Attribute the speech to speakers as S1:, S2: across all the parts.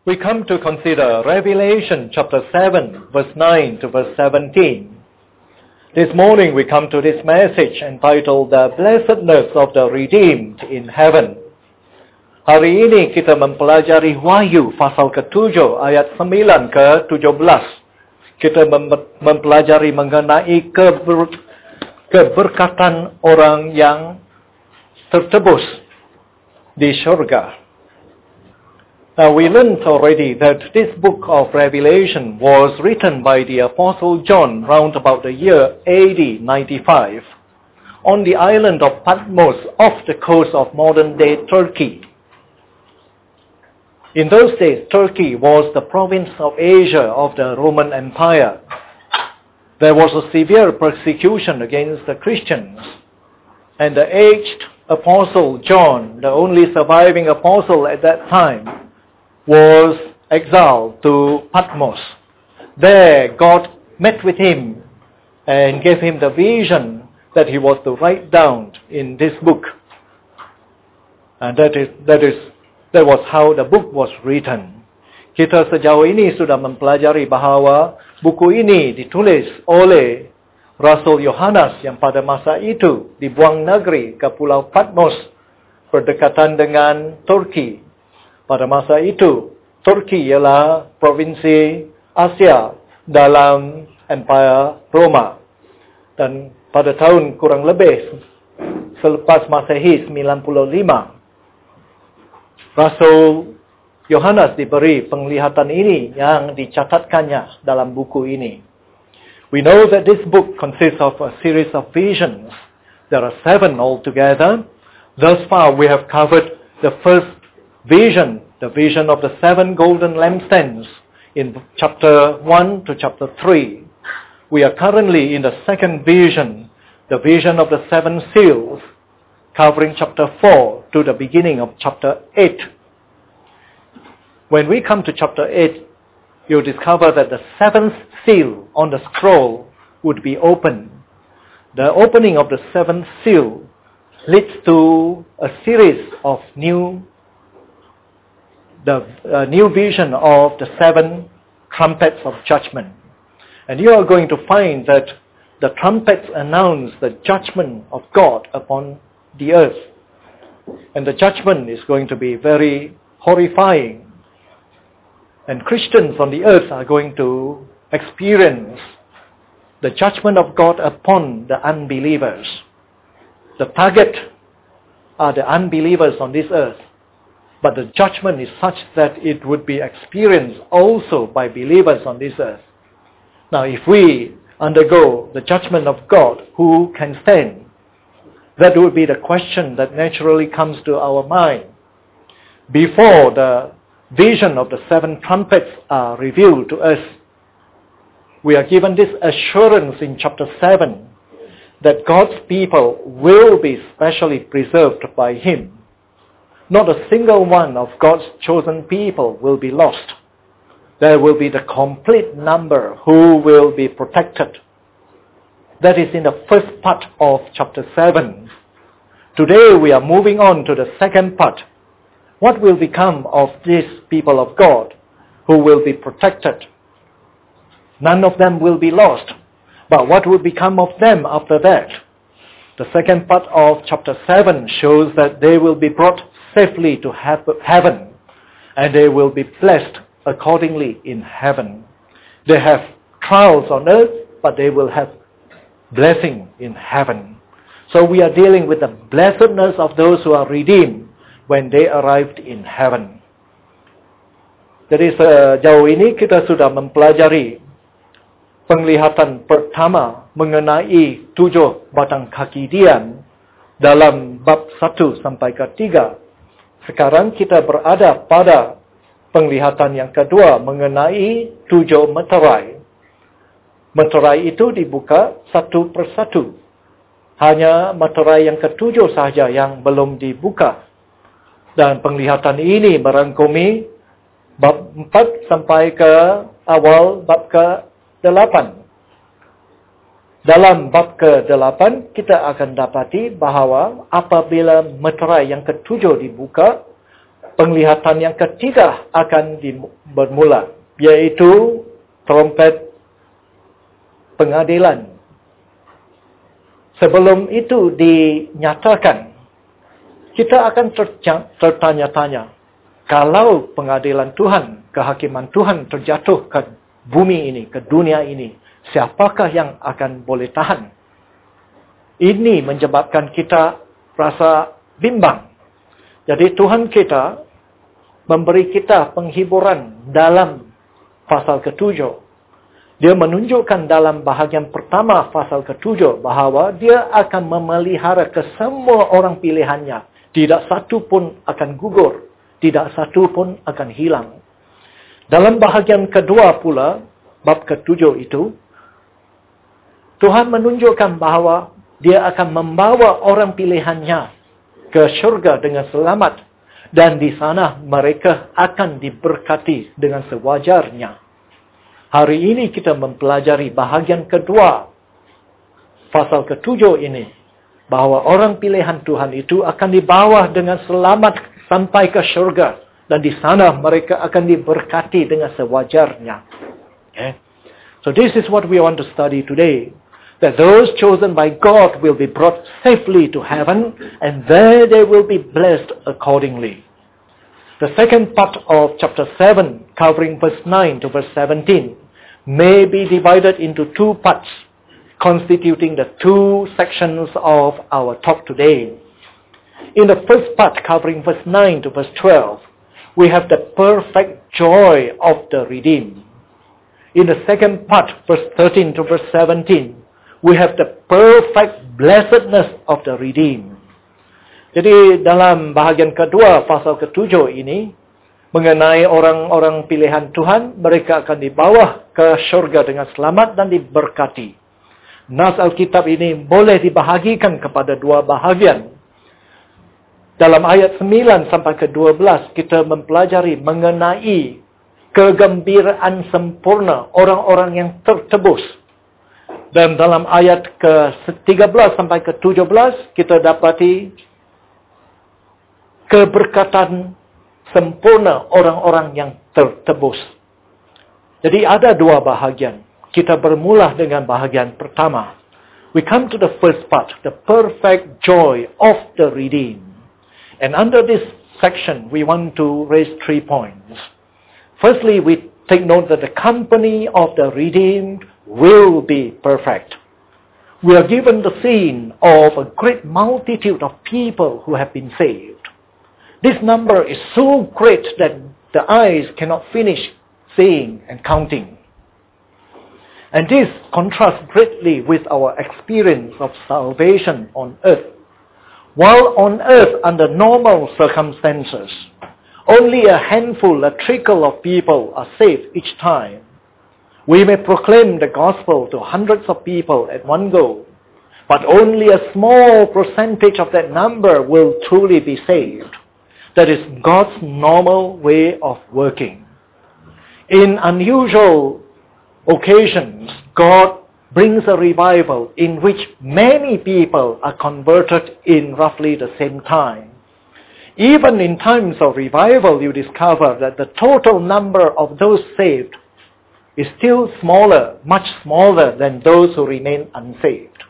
S1: we come to consider Revelation chapter 7, verse 9 to verse 17. This morning we come to this message entitled The Blessedness of the Redeemed in Heaven. Hari ini kita mempelajari Wahyu pasal ke-7 ayat 9 ke-17. Kita mempelajari mengenai keberkatan orang yang tertebus di syurga. Now we learned already that this book of Revelation was written by the Apostle John round about the year AD 95 on the island of Patmos off the coast of modern-day Turkey. In those days, Turkey was the province of Asia of the Roman Empire. There was a severe persecution against the Christians, and the aged Apostle John, the only surviving apostle at that time, was exiled to Patmos. There, God met with him and gave him the vision that he was to write down in this book. And that was how the book was written. Kita sejauh ini sudah mempelajari bahawa buku ini ditulis oleh Rasul Yohanes yang pada masa itu dibuang negeri ke Pulau Patmos berdekatan dengan Turki. Pada masa itu, Turki ialah provinsi Asia dalam Empire Roma. Dan pada tahun kurang lebih selepas Masehi 95, Rasul Yohanes diberi penglihatan ini yang dicatatkannya dalam buku ini. We know that this book consists of a series of visions. There are 7 altogether. Thus far we have covered the first vision, the vision of the 7 golden lampstands in chapter 1 to chapter 3. We are currently in the second vision, the vision of the 7 seals, covering chapter 4 to the beginning of chapter 8. When we come to chapter 8, you'll discover that the 7th seal on the scroll would be opened. The opening of the 7th seal leads to a series of new vision of the 7 trumpets of judgment. And you are going to find that the trumpets announce the judgment of God upon the earth. And the judgment is going to be very horrifying. And Christians on the earth are going to experience the judgment of God upon the unbelievers. The target are the unbelievers on this earth. But the judgment is such that it would be experienced also by believers on this earth. Now, if we undergo the judgment of God, who can stand? That would be the question that naturally comes to our mind. Before the vision of the 7 trumpets are revealed to us, we are given this assurance in chapter 7 that God's people will be specially preserved by Him. Not a single one of God's chosen people will be lost. There will be the complete number who will be protected. That is in the first part of chapter 7. Today we are moving on to the second part. What will become of these people of God who will be protected? None of them will be lost. But what will become of them after that? The second part of chapter 7 shows that they will be brought safely to heaven, and they will be blessed accordingly in heaven. They have trials on earth, but they will have blessing in heaven. So we are dealing with the blessedness of those who are redeemed when they arrived in heaven. Jadi sejauh ini kita sudah mempelajari penglihatan pertama mengenai 7 batang kaki diam dalam bab 1 sampai ke 3. Sekarang kita berada pada penglihatan yang kedua mengenai 7 meterai. Meterai itu dibuka satu persatu. Hanya meterai yang ke-7 sahaja yang belum dibuka. Dan penglihatan ini merangkumi bab 4 sampai ke awal bab ke-8. Dalam bab ke-8, kita akan dapati bahawa apabila meterai yang ke-7 dibuka, penglihatan yang ketiga akan bermula, yaitu trompet pengadilan. Sebelum itu dinyatakan, kita akan tertanya-tanya, kalau pengadilan Tuhan, kehakiman Tuhan terjatuh ke bumi ini, ke dunia ini, siapakah yang akan boleh tahan? Ini menyebabkan kita rasa bimbang. Jadi Tuhan kita memberi kita penghiburan dalam pasal ke-7. Dia menunjukkan dalam bahagian pertama pasal ke-7 bahawa dia akan memelihara ke semua orang pilihannya. Tidak satu pun akan gugur. Tidak satu pun akan hilang. Dalam bahagian kedua pula, bab ke-7 itu, Tuhan menunjukkan bahawa dia akan membawa orang pilihannya ke syurga dengan selamat. Dan di sana mereka akan diberkati dengan sewajarnya. Hari ini kita mempelajari bahagian kedua pasal ke-7 ini. Bahawa orang pilihan Tuhan itu akan dibawa dengan selamat sampai ke syurga. Dan di sana mereka akan diberkati dengan sewajarnya. Okay? So this is what we want to study today. That those chosen by God will be brought safely to heaven, and there they will be blessed accordingly. The second part of chapter 7, covering verse 9 to verse 17, may be divided into two parts, constituting the two sections of our talk today. In the first part, covering verse 9 to verse 12, we have the perfect joy of the redeemed. In the second part, verse 13 to verse 17, we have the perfect blessedness of the redeemed. Jadi dalam bahagian kedua pasal ke-7 ini, mengenai orang-orang pilihan Tuhan, mereka akan dibawa ke syurga dengan selamat dan diberkati. Nas Alkitab ini boleh dibahagikan kepada dua bahagian. Dalam ayat 9 sampai ke 12, kita mempelajari mengenai kegembiraan sempurna orang-orang yang tertebus. Dan dalam ayat ke-13 sampai ke-17, kita dapati keberkatan sempurna orang-orang yang tertebus. Jadi ada dua bahagian. Kita bermula dengan bahagian pertama. We come to the first part, the perfect joy of the redeemed. And under this section, we want to raise 3 points. Firstly, we take note that the company of the redeemed will be perfect. We are given the scene of a great multitude of people who have been saved. This number is so great that the eyes cannot finish seeing and counting. And this contrasts greatly with our experience of salvation on earth. While on earth, under normal circumstances, only a handful, a trickle of people are saved each time. We may proclaim the gospel to hundreds of people at one go, but only a small percentage of that number will truly be saved. That is God's normal way of working. In unusual occasions, God brings a revival in which many people are converted in roughly the same time. Even in times of revival, you discover that the total number of those saved is still smaller, much smaller than those who remain unsaved.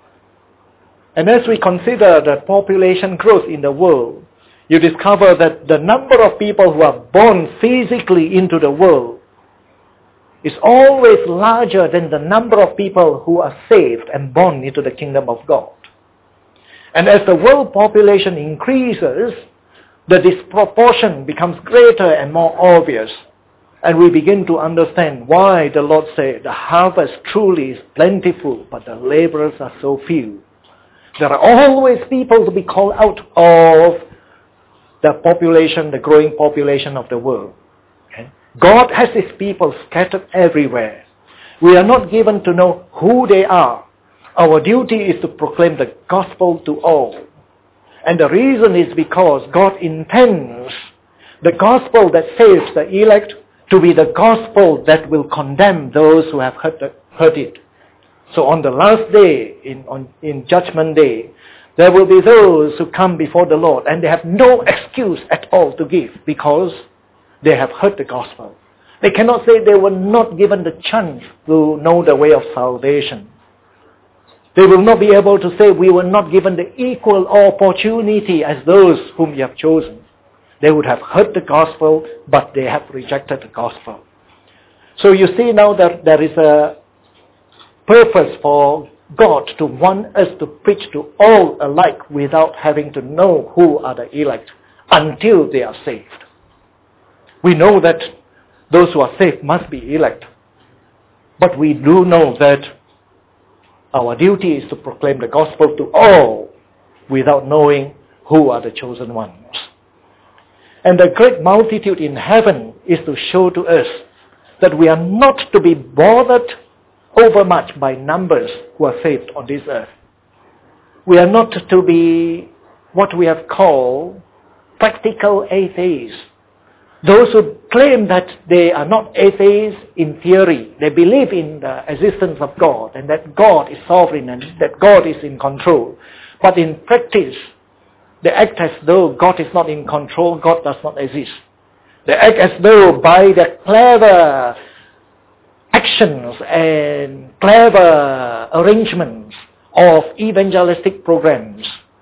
S1: And as we consider the population growth in the world, you discover that the number of people who are born physically into the world is always larger than the number of people who are saved and born into the kingdom of God. And as the world population increases, the disproportion becomes greater and more obvious. And we begin to understand why the Lord said, the harvest truly is plentiful, but the laborers are so few. There are always people to be called out of the population, the growing population of the world. Okay? God has His people scattered everywhere. We are not given to know who they are. Our duty is to proclaim the gospel to all. And the reason is because God intends the gospel that saves the elect to be the gospel that will condemn those who have heard it. So on the last day, in Judgment Day, There will be those who come before the Lord and they have no excuse at all to give because they have heard the gospel. They cannot say they were not given the chance to know the way of salvation. They will not be able to say we were not given the equal opportunity as those whom you have chosen. They would have heard the gospel, but they have rejected the gospel. So you see now that there is a purpose for God to want us to preach to all alike without having to know who are the elect until they are saved. We know that those who are saved must be elect. But we do know that our duty is to proclaim the gospel to all without knowing who are the chosen ones. And the great multitude in heaven is to show to us that we are not to be bothered overmuch by numbers who are saved on this earth. We are not to be what we have called practical atheists. Those who claim that they are not atheists in theory. They believe in the existence of God and that God is sovereign and that God is in control. But in practice, they act as though God is not in control, God does not exist. They act as though by their clever actions and clever arrangements of evangelistic programs,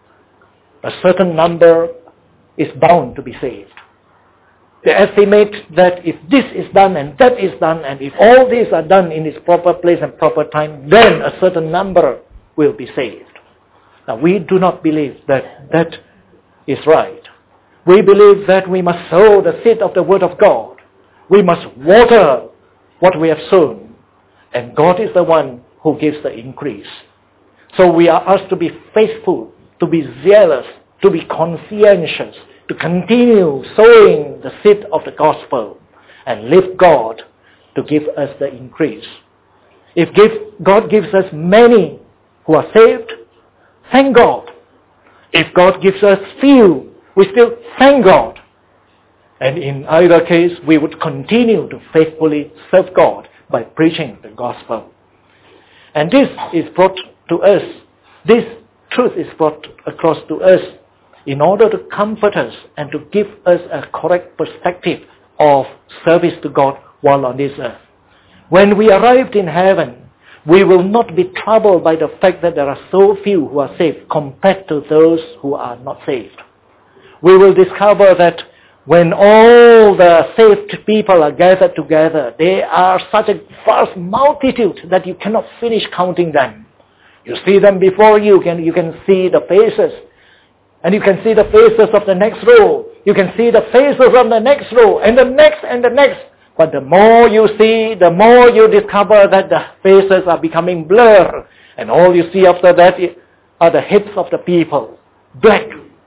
S1: a certain number is bound to be saved. They estimate that if this is done and that is done, and if all these are done in its proper place and proper time, then a certain number will be saved. Now, we do not believe that that is right. We believe that we must sow the seed of the Word of God. We must water what we have sown. And God is the one who gives the increase. So we are asked to be faithful, to be zealous, to be conscientious, to continue sowing the seed of the gospel and leave God to give us the increase. If God gives us many who are saved, thank God. If God gives us few, we still thank God. And in either case, we would continue to faithfully serve God by preaching the gospel. And this is brought to us, this truth is brought across to us in order to comfort us and to give us a correct perspective of service to God while on this earth. When we arrived in heaven, we will not be troubled by the fact that there are so few who are saved compared to those who are not saved. We will discover that when all the saved people are gathered together, they are such a vast multitude that you cannot finish counting them. You see them before you, you can see the faces. And you can see the faces of the next row. You can see the faces of the next row, and the next and the next. But the more you see, the more you discover that the faces are becoming blurred. And all you see after that are the heads of the people. Black,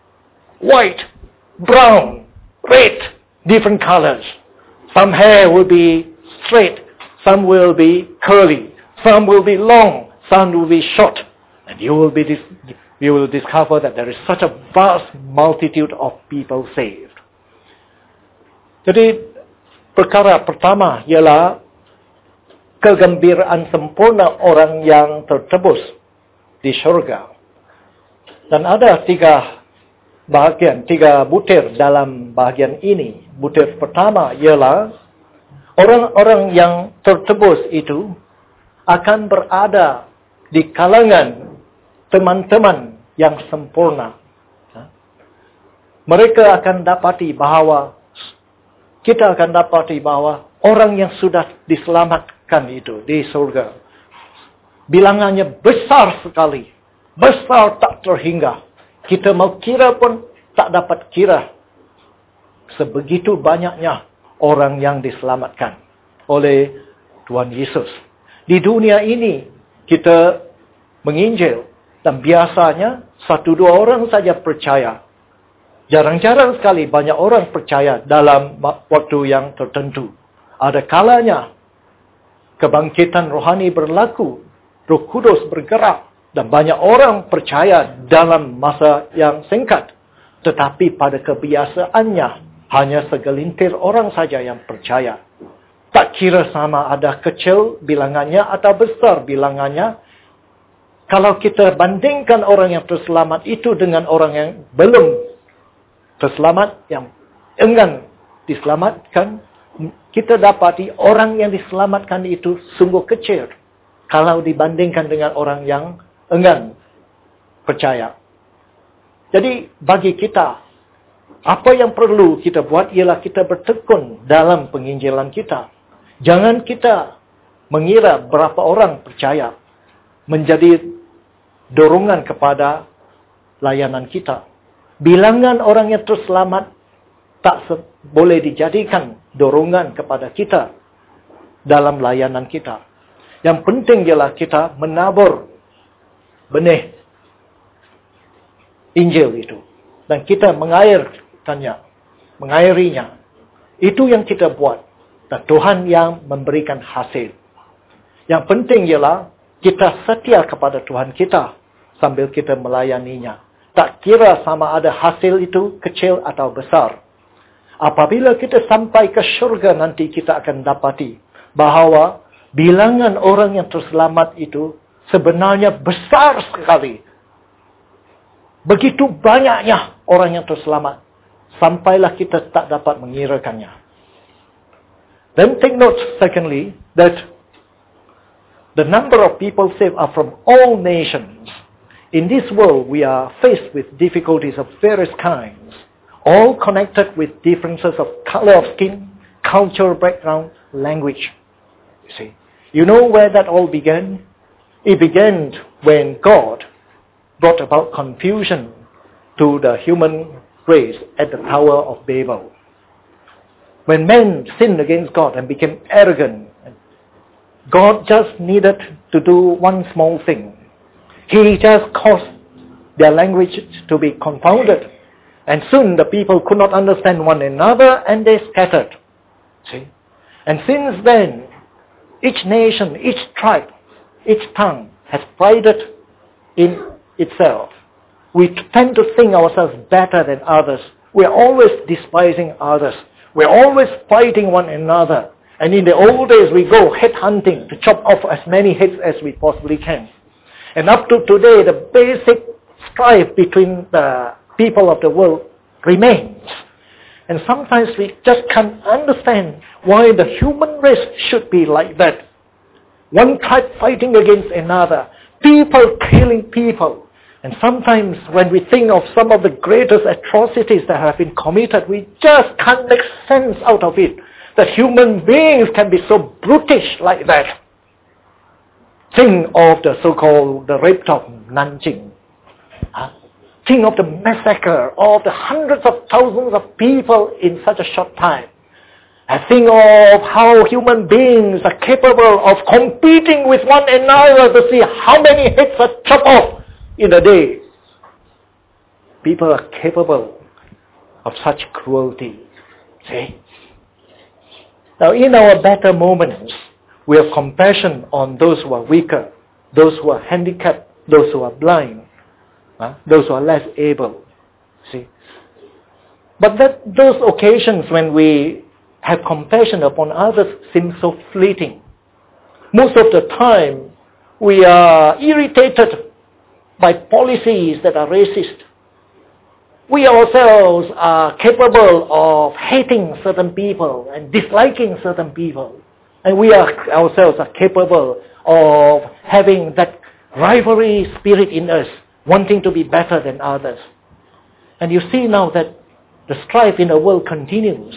S1: white, brown, red, different colors. Some hair will be straight, some will be curly, some will be long, some will be short. And you will discover that there is such a vast multitude of people saved. Jadi perkara pertama ialah kegembiraan sempurna orang yang tertebus di surga. Dan ada tiga butir dalam bahagian ini. Butir pertama ialah orang-orang yang tertebus itu akan berada di kalangan teman-teman yang sempurna. Mereka akan dapati bahawa kita akan dapati bahawa orang yang sudah diselamatkan itu di surga bilangannya besar sekali, besar tak terhingga. Kita mau kira pun tak dapat kira sebegitu banyaknya orang yang diselamatkan oleh Tuhan Yesus. Di dunia ini kita menginjil dan biasanya 1-2 orang saja percaya. Jarang-jarang sekali banyak orang percaya dalam waktu yang tertentu. Ada kalanya kebangkitan rohani berlaku, Roh Kudus bergerak dan banyak orang percaya dalam masa yang singkat. Tetapi pada kebiasaannya hanya segelintir orang saja yang percaya. Tak kira sama ada kecil bilangannya atau besar bilangannya, Kalau kita bandingkan orang yang terselamat itu dengan orang yang belum terselamat, yang enggan diselamatkan, kita dapati orang yang diselamatkan itu sungguh kecil kalau dibandingkan dengan orang yang enggan percaya. Jadi bagi kita, apa yang perlu kita buat ialah kita bertekun dalam penginjilan kita. Jangan kita mengira berapa orang percaya menjadi dorongan kepada layanan kita. Bilangan orang yang terselamat tak boleh dijadikan dorongan kepada kita dalam layanan kita. Yang penting ialah kita menabur benih Injil itu. Dan kita mengairinya. Itu yang kita buat. Dan Tuhan yang memberikan hasil. Yang penting ialah kita setia kepada Tuhan kita sambil kita melayaninya. Tak kira sama ada hasil itu kecil atau besar. Apabila kita sampai ke syurga nanti kita akan dapati bahawa bilangan orang yang terselamat itu sebenarnya besar sekali. Begitu banyaknya orang yang terselamat. Sampailah kita tak dapat mengirakannya. Then take note, secondly, that the number of people saved are from all nations. In this world, we are faced with difficulties of various kinds, all connected with differences of color of skin, cultural background, language. You see, you know where that all began? It began when God brought about confusion to the human race at the Tower of Babel. When men sinned against God and became arrogant, God just needed to do one small thing. He just caused their language to be confounded. And soon the people could not understand one another and they scattered. See? And since then, each nation, each tribe, each tongue has prided in itself. We tend to think ourselves better than others. We are always despising others. We are always fighting one another. And in the old days, we go head hunting to chop off as many heads as we possibly can. And up to today, the basic strife between the people of the world remains. And sometimes we just can't understand why the human race should be like that. One tribe fighting against another. People killing people. And sometimes when we think of some of the greatest atrocities that have been committed, we just can't make sense out of it. That human beings can be so brutish like that. Think of the so-called the rape of Nanjing. Think of the massacre of the hundreds of thousands of people in such a short time. And think of how human beings are capable of competing with one another to see how many heads are chopped off in a day. People are capable of such cruelty. See? Now in our better moments, we have compassion on those who are weaker, those who are handicapped, those who are blind, those who are less able. See? But those occasions when we have compassion upon others seem so fleeting. Most of the time, we are irritated by policies that are racist. We ourselves are capable of hating certain people and disliking certain people. And we ourselves are capable of having that rivalry spirit in us, wanting to be better than others. And you see now that the strife in the world continues.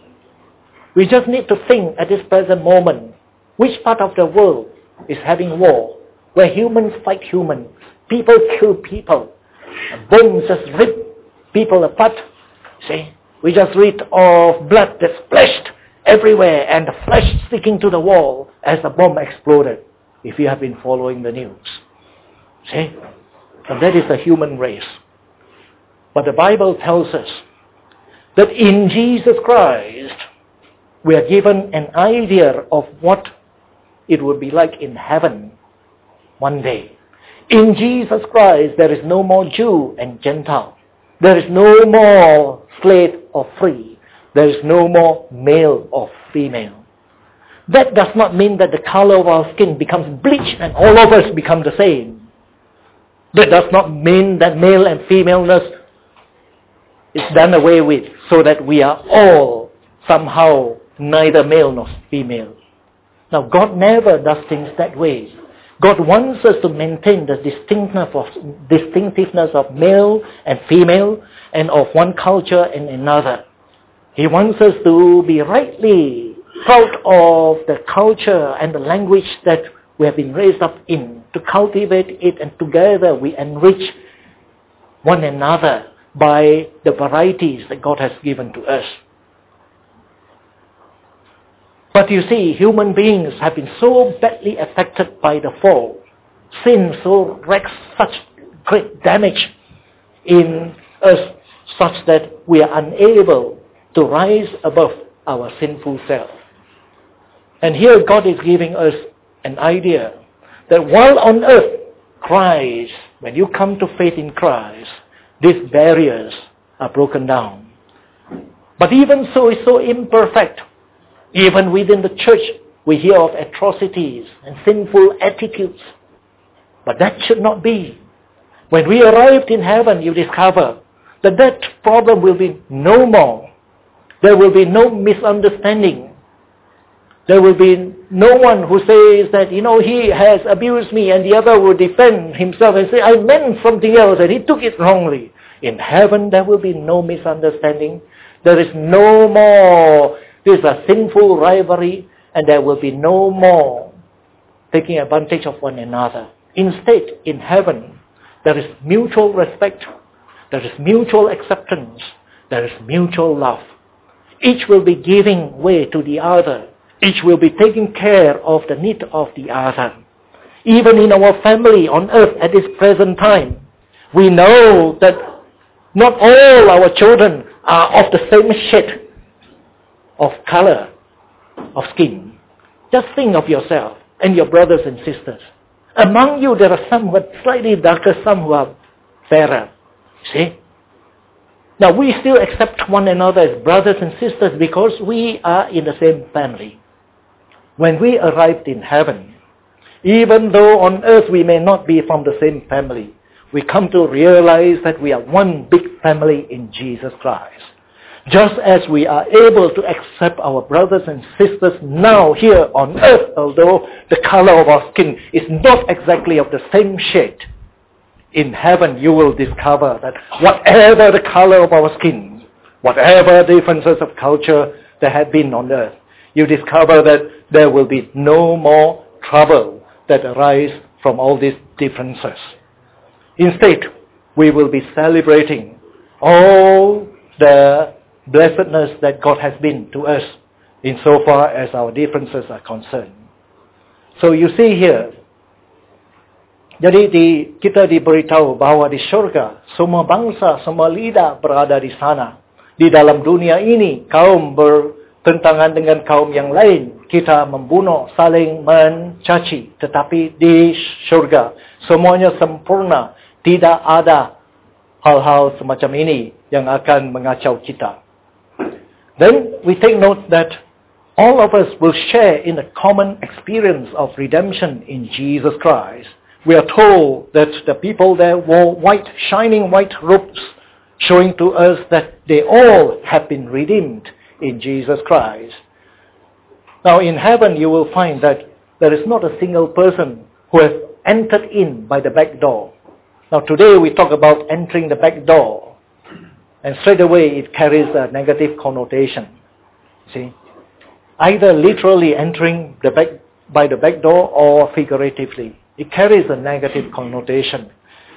S1: We just need to think at this present moment, which part of the world is having war, where humans fight humans, people kill people, bombs just rip people apart. See, we just read of blood that splashed everywhere and the flesh sticking to the wall as the bomb exploded, if you have been following the news. See, and that is the human race. But the Bible tells us that in Jesus Christ, we are given an idea of what it would be like in heaven one day. In Jesus Christ, there is no more Jew and Gentile. There is no more slave or free. There is no more male or female. That does not mean that the color of our skin becomes bleached and all of us become the same. That does not mean that male and femaleness is done away with, so that we are all somehow neither male nor female. Now, God never does things that way. God wants us to maintain the distinctiveness of male and female, and of one culture and another. He wants us to be rightly proud of the culture and the language that we have been raised up in, to cultivate it, and together we enrich one another by the varieties that God has given to us. But you see, human beings have been so badly affected by the fall. Sin so wreaks such great damage in us, such that we are unable to rise above our sinful self. And here God is giving us an idea that while on earth, Christ, when you come to faith in Christ, these barriers are broken down. But even so, it's so imperfect. Even within the church, we hear of atrocities and sinful attitudes. But that should not be. When we arrived in heaven, you discover that that problem will be no more. There will be no misunderstanding. There will be no one who says that, he has abused me, and the other will defend himself and say, I meant something else and he took it wrongly. In heaven, there will be no misunderstanding. There is no more this a sinful rivalry, and there will be no more taking advantage of one another. Instead, in heaven, there is mutual respect, there is mutual acceptance, there is mutual love. Each will be giving way to the other. Each will be taking care of the need of the other. Even in our family on earth at this present time, we know that not all our children are of the same shade of color, of skin. Just think of yourself and your brothers and sisters. Among you, there are some who are slightly darker, some who are fairer. See? Now, we still accept one another as brothers and sisters because we are in the same family. When we arrived in heaven, even though on earth we may not be from the same family, we come to realize that we are one big family in Jesus Christ. Just as we are able to accept our brothers and sisters now here on earth, although the color of our skin is not exactly of the same shade, in heaven you will discover that whatever the color of our skin, whatever differences of culture there have been on earth, you discover that there will be no more trouble that arise from all these differences. Instead, we will be celebrating all the blessedness that God has been to us insofar as our differences are concerned. So you see here, jadi kita diberitahu bahwa di surga, semua bangsa, semua lidah berada di sana. Di dalam dunia ini, kaum bertentangan dengan kaum yang lain. Kita membunuh, saling mencaci. Tetapi di surga, semuanya sempurna. Tidak ada hal-hal semacam ini yang akan mengacau kita. Then we take note that all of us will share in the common experience of redemption in Jesus Christ. We are told that the people there wore shining white robes, showing to us that they all have been redeemed in Jesus Christ. Now in heaven you will find that there is not a single person who has entered in by the back door. Now today we talk about entering the back door. And straight away it carries a negative connotation. See? Either literally entering by the back door or figuratively. It carries a negative connotation.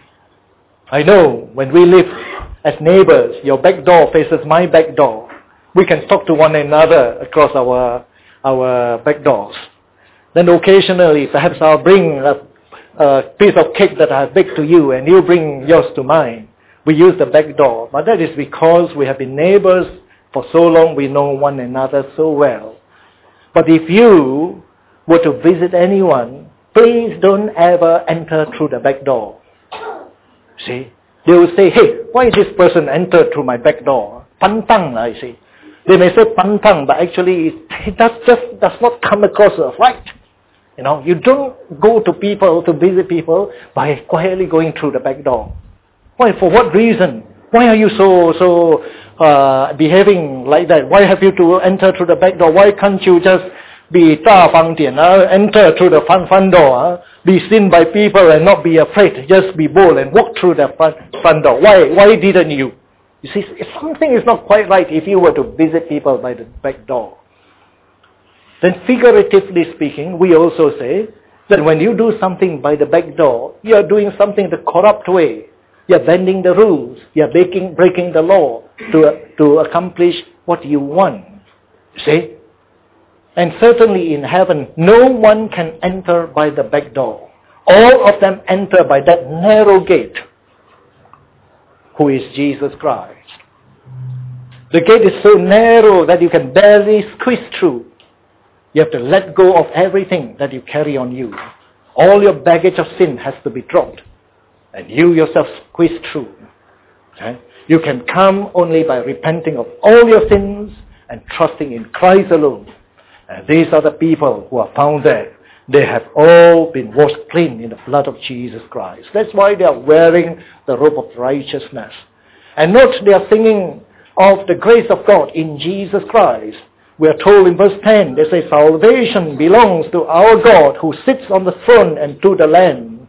S1: I know when we live as neighbors, your back door faces my back door. We can talk to one another across our back doors. Then occasionally perhaps I'll bring a piece of cake that I baked to you and you bring yours to mine. We use the back door, but that is because we have been neighbors for so long, we know one another so well. But if you were to visit anyone, please don't ever enter through the back door. See? They will say, hey, why this person entered through my back door? Pantang, I see. They may say pantang, but actually it does not come across as right. You don't go to people, to visit people, by quietly going through the back door. Why? For what reason? Why are you so behaving like that? Why have you to enter through the back door? Why can't you just be 大方点, enter through the front door, be seen by people and not be afraid, just be bold and walk through the front door? Why didn't you? You see, something is not quite right if you were to visit people by the back door. Then figuratively speaking, we also say that when you do something by the back door, you are doing something the corrupt way. You are bending the rules. You are breaking the law to accomplish what you want. See? And certainly in heaven, no one can enter by the back door. All of them enter by that narrow gate, who is Jesus Christ. The gate is so narrow that you can barely squeeze through. You have to let go of everything that you carry on you. All your baggage of sin has to be dropped. And you yourself squeeze through. Okay? You can come only by repenting of all your sins and trusting in Christ alone. And these are the people who are found there. They have all been washed clean in the blood of Jesus Christ. That's why they are wearing the robe of righteousness. And note, they are singing of the grace of God in Jesus Christ. We are told in verse 10, they say, salvation belongs to our God who sits on the throne and to the Lamb.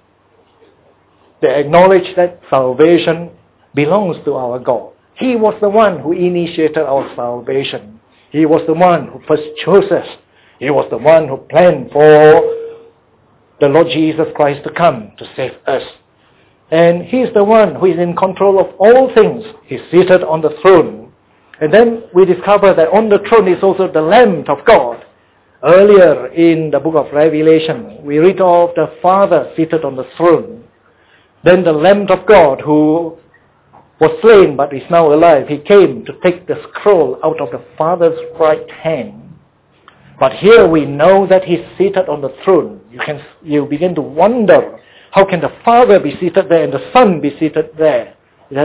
S1: They acknowledge that salvation belongs to our God. He was the one who initiated our salvation. He was the one who first chose us. He was the one who planned for the Lord Jesus Christ to come to save us. And He is the one who is in control of all things. He's seated on the throne. And then we discover that on the throne is also the Lamb of God. Earlier in the book of Revelation, we read of the Father seated on the throne. Then the Lamb of God who was slain but is now alive, He came to take the scroll out of the Father's right hand. But here we know that He's seated on the throne. You begin to wonder, how can the Father be seated there and the Son be seated there? Does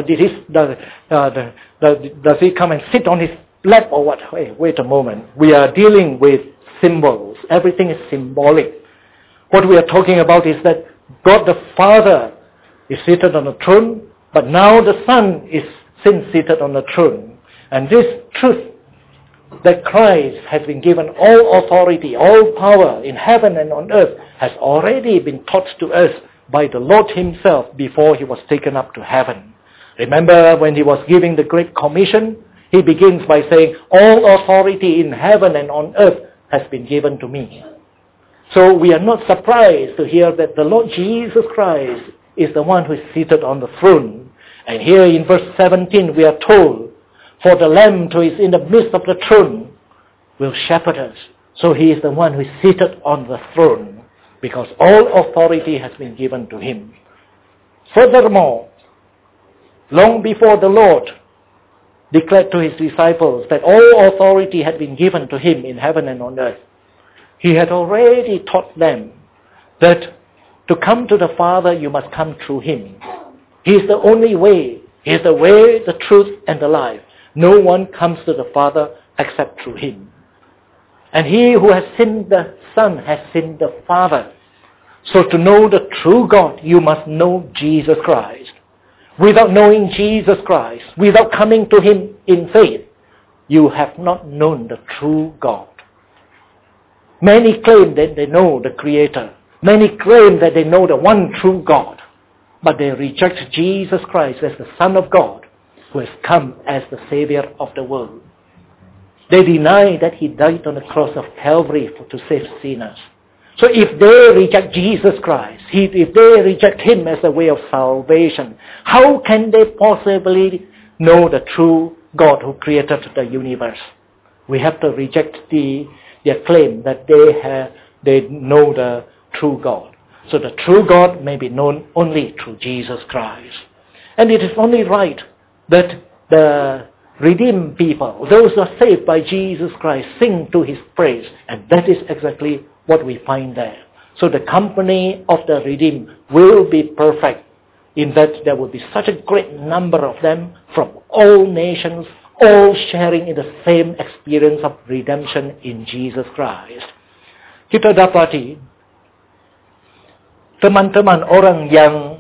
S1: He come and sit on His lap or what? Hey, wait a moment. We are dealing with symbols. Everything is symbolic. What we are talking about is that God the Father is seated on the throne, but now the Son is seated on the throne. And this truth that Christ has been given all authority, all power in heaven and on earth has already been taught to us by the Lord Himself before He was taken up to heaven. Remember when He was giving the Great Commission, He begins by saying, all authority in heaven and on earth has been given to me. So we are not surprised to hear that the Lord Jesus Christ is the one who is seated on the throne. And here in verse 17 we are told, for the Lamb who is in the midst of the throne will shepherd us. So He is the one who is seated on the throne, because all authority has been given to Him. Furthermore, long before the Lord declared to His disciples that all authority had been given to Him in heaven and on earth, He had already taught them that to come to the Father, you must come through Him. He is the only way. He is the way, the truth, and the life. No one comes to the Father except through Him. And he who has seen the Son has seen the Father. So to know the true God, you must know Jesus Christ. Without knowing Jesus Christ, without coming to Him in faith, you have not known the true God. Many claim that they know the Creator. Many claim that they know the one true God. But they reject Jesus Christ as the Son of God, who has come as the Savior of the world. They deny that He died on the cross of Calvary to save sinners. So if they reject Jesus Christ, if they reject Him as the way of salvation, how can they possibly know the true God who created the universe? We have to reject their claim that they know the true God. So the true God may be known only through Jesus Christ. And it is only right that the redeemed people, those who are saved by Jesus Christ, sing to His praise. And that is exactly what we find there. So the company of the redeemed will be perfect, in that there will be such a great number of them from all nations, all sharing in the same experience of redemption in Jesus Christ. kita dapati teman-teman orang yang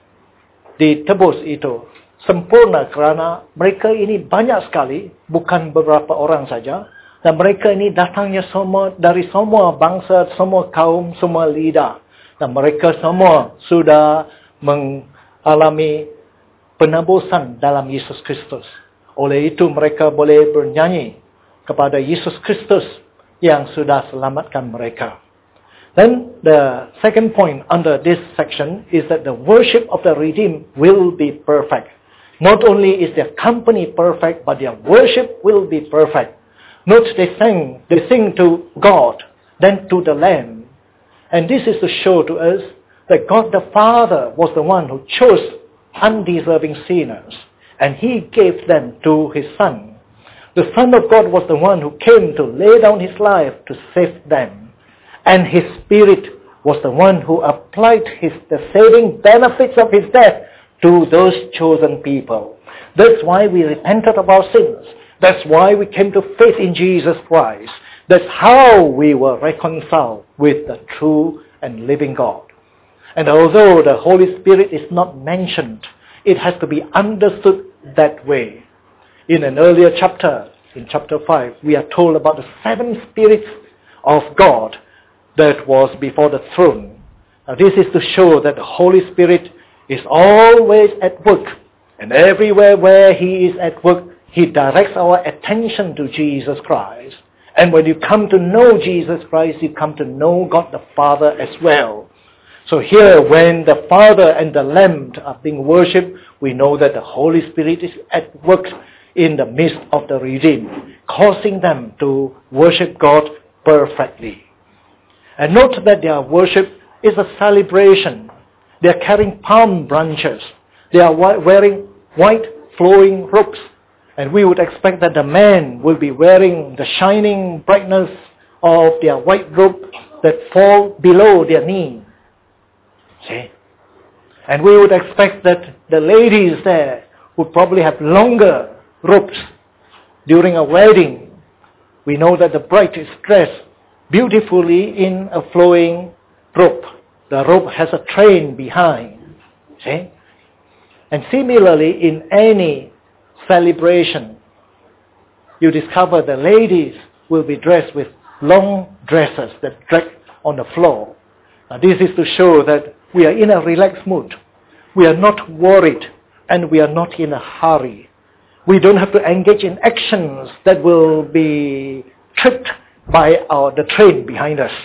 S1: ditebus itu sempurna kerana mereka ini banyak sekali, bukan beberapa orang saja. Dan mereka ini datangnya semua dari semua bangsa, semua kaum, semua lidah. Dan mereka semua sudah mengalami penebusan dalam Yesus Kristus. Oleh itu mereka boleh bernyanyi kepada Yesus Kristus yang sudah selamatkan mereka. Then the second point under this section is that the worship of the redeemed will be perfect. Not only is their company perfect, but their worship will be perfect. Note they sing to God, then to the Lamb. And this is to show to us that God the Father was the one who chose undeserving sinners, and He gave them to His Son. The Son of God was the one who came to lay down His life to save them. And His Spirit was the one who applied the saving benefits of His death to those chosen people. That's why we repented of our sins. That's why we came to faith in Jesus Christ. That's how we were reconciled with the true and living God. And although the Holy Spirit is not mentioned, it has to be understood that way. In an earlier chapter, in chapter 5, we are told about the 7 spirits of God that was before the throne. Now this is to show that the Holy Spirit is always at work. And everywhere where He is at work, He directs our attention to Jesus Christ. And when you come to know Jesus Christ, you come to know God the Father as well. So here, when the Father and the Lamb are being worshipped, we know that the Holy Spirit is at work in the midst of the redeemed, causing them to worship God perfectly. And note that their worship is a celebration. They are carrying palm branches. They are wearing white flowing robes. And we would expect that the men will be wearing the shining brightness of their white robe that fall below their knee. See? And we would expect that the ladies there would probably have longer robes during a wedding. We know that the bride is dressed beautifully in a flowing robe. The robe has a train behind. See? And similarly, in any celebration, you discover the ladies will be dressed with long dresses that drag on the floor. Now, this is to show that we are in a relaxed mood. We are not worried and we are not in a hurry. We don't have to engage in actions that will be tripped by the train behind us.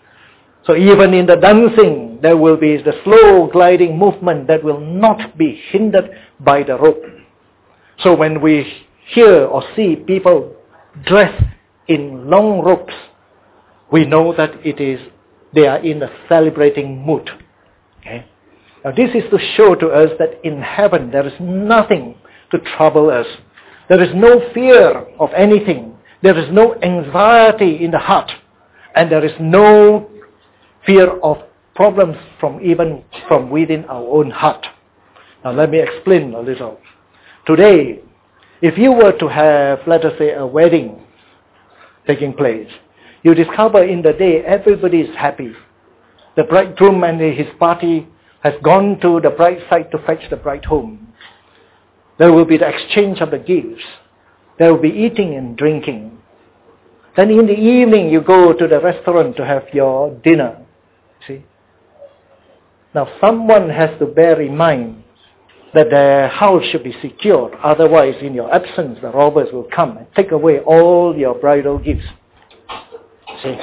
S1: So even in the dancing, there will be the slow gliding movement that will not be hindered by the rope. So when we hear or see people dressed in long robes, we know that they are in a celebrating mood. Okay? Now this is to show to us that in heaven there is nothing to trouble us. There is no fear of anything. There is no anxiety in the heart. And there is no fear of problems even from within our own heart. Now let me explain a little. Today, if you were to have, let us say, a wedding taking place, you discover in the day everybody is happy. The bridegroom and his party has gone to the bride side to fetch the bride home. There will be the exchange of the gifts. There will be eating and drinking. Then in the evening you go to the restaurant to have your dinner. See? Now someone has to bear in mind that the house should be secured. Otherwise, in your absence, the robbers will come and take away all your bridal gifts. See?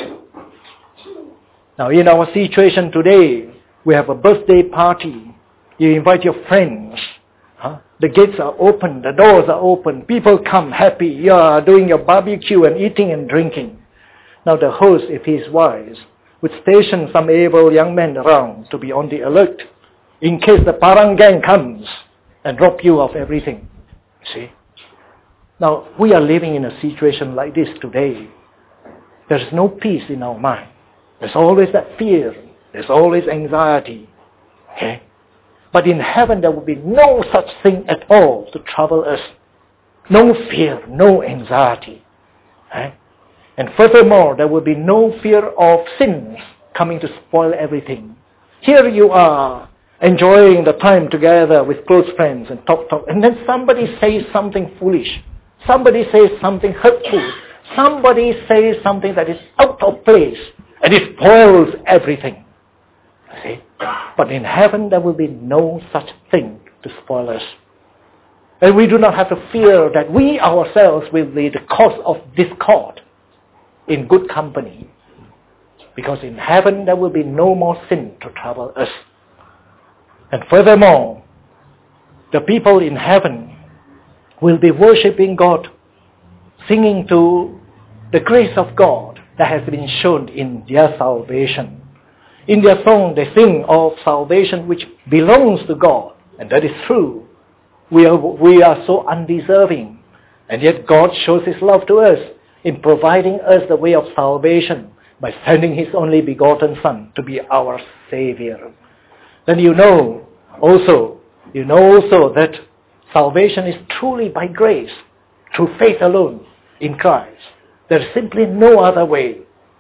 S1: Now in our situation today, we have a birthday party. You invite your friends. The gates are open, the doors are open, people come happy, you are doing your barbecue and eating and drinking. Now the host, if he is wise, would station some able young men around to be on the alert in case the parang gang comes and rob you of everything. See? Now we are living in a situation like this today. There is no peace in our mind. There's always that fear. There's always anxiety. Okay? But in heaven there will be no such thing at all to trouble us. No fear, no anxiety. Right? And furthermore, there will be no fear of sins coming to spoil everything. Here you are, enjoying the time together with close friends and talk, and then somebody says something foolish. Somebody says something hurtful. Somebody says something that is out of place, and it spoils everything. See? But in heaven there will be no such thing to spoil us. And we do not have to fear that we ourselves will be the cause of discord in good company. Because in heaven there will be no more sin to trouble us. And furthermore, the people in heaven will be worshipping God, singing to the grace of God that has been shown in their salvation. In their song they sing of salvation which belongs to God. And that is true. We are so undeserving. And yet God shows His love to us in providing us the way of salvation by sending His only begotten Son to be our Savior. Then you know also that salvation is truly by grace, through faith alone in Christ. There is simply no other way.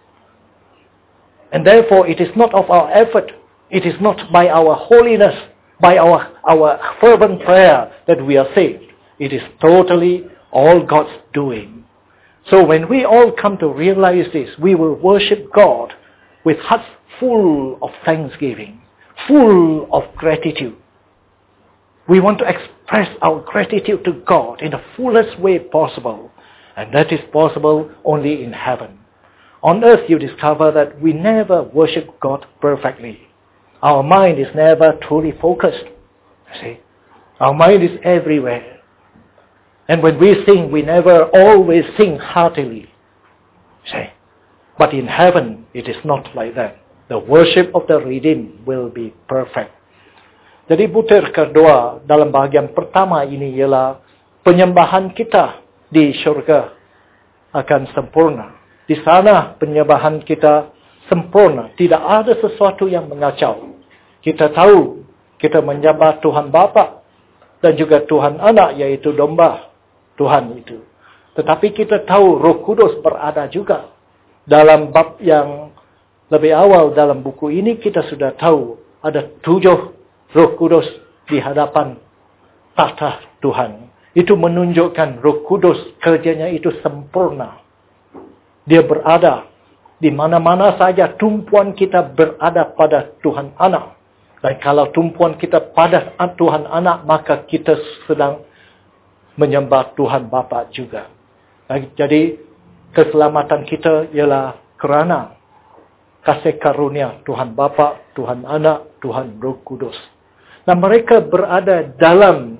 S1: And therefore it is not of our effort, it is not by our holiness, by our fervent prayer that we are saved. It is totally all God's doing. So when we all come to realize this, we will worship God with hearts full of thanksgiving, full of gratitude. We want to express our gratitude to God in the fullest way possible. And that is possible only in heaven. On earth you discover that we never worship God perfectly. Our mind is never truly focused. See? Our mind is everywhere. And when we sing, we never always sing heartily. See? But in heaven, it is not like that. The worship of the redeemed will be perfect. Jadi butir kedua dalam bahagian pertama ini ialah penyembahan kita di syurga akan sempurna. Di sana penyembahan kita sempurna. Tidak ada sesuatu yang mengacau. Kita tahu kita menyembah Tuhan Bapa dan juga Tuhan Anak, yaitu domba Tuhan itu. Tetapi kita tahu Roh Kudus berada juga. Dalam bab yang lebih awal dalam buku ini kita sudah tahu ada 7 Roh Kudus di hadapan tahta Tuhan. Itu menunjukkan Roh Kudus kerjanya itu sempurna. Dia berada di mana-mana saja tumpuan kita berada pada Tuhan Anak. Dan kalau tumpuan kita pada Tuhan Anak, maka kita sedang menyembah Tuhan Bapa juga. Jadi keselamatan kita ialah kerana kasih karunia Tuhan Bapa, Tuhan Anak, Tuhan Roh Kudus. Dan mereka berada dalam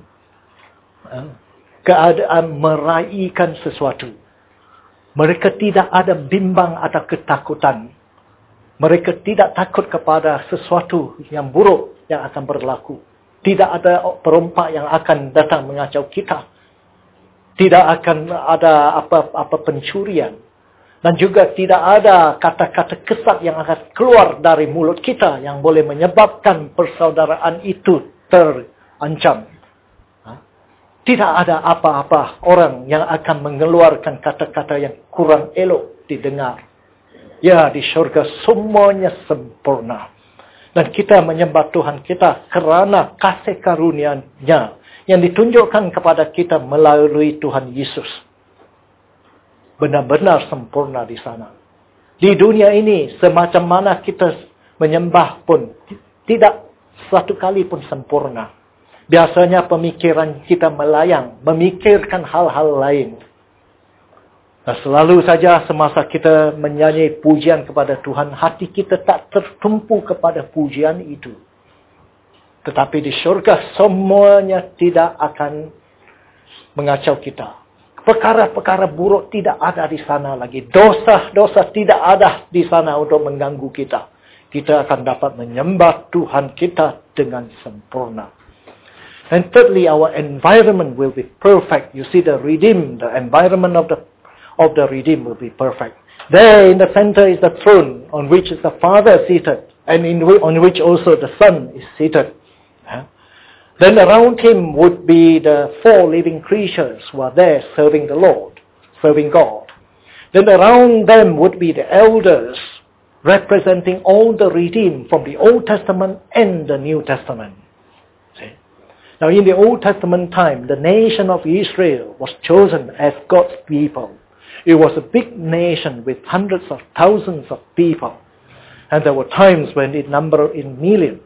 S1: keadaan meraihkan sesuatu. Mereka tidak ada bimbang atau ketakutan. Mereka tidak takut kepada sesuatu yang buruk yang akan berlaku. Tidak ada perompak yang akan datang mengacau kita. Tidak akan ada apa-apa pencurian. Dan juga tidak ada kata-kata kesat yang akan keluar dari mulut kita yang boleh menyebabkan persaudaraan itu terancam. Tidak ada apa-apa orang yang akan mengeluarkan kata-kata yang kurang elok didengar. Ya, di syurga semuanya sempurna. Dan kita menyembah Tuhan kita kerana kasih karunia-Nya yang ditunjukkan kepada kita melalui Tuhan Yesus. Benar-benar sempurna di sana. Di dunia ini, semacam mana kita menyembah pun, tidak satu kali pun sempurna. Biasanya pemikiran kita melayang, memikirkan hal-hal lain. Nah, selalu saja semasa kita menyanyi pujian kepada Tuhan, hati kita tak tertumpu kepada pujian itu. Tetapi di syurga semuanya tidak akan mengacau kita. Perkara-perkara buruk tidak ada di sana lagi. Dosa-dosa tidak ada di sana untuk mengganggu kita. Kita akan dapat menyembah Tuhan kita dengan sempurna. And thirdly, our environment will be perfect. You see, the environment of the redeemed will be perfect. There in the center is the throne on which is the Father seated, and on which also the Son is seated. Then around him would be the 4 living creatures who are there serving the Lord, serving God. Then around them would be the elders, representing all the redeemed from the Old Testament and the New Testament. See? Now in the Old Testament time, the nation of Israel was chosen as God's people. It was a big nation with hundreds of thousands of people. And there were times when it numbered in millions.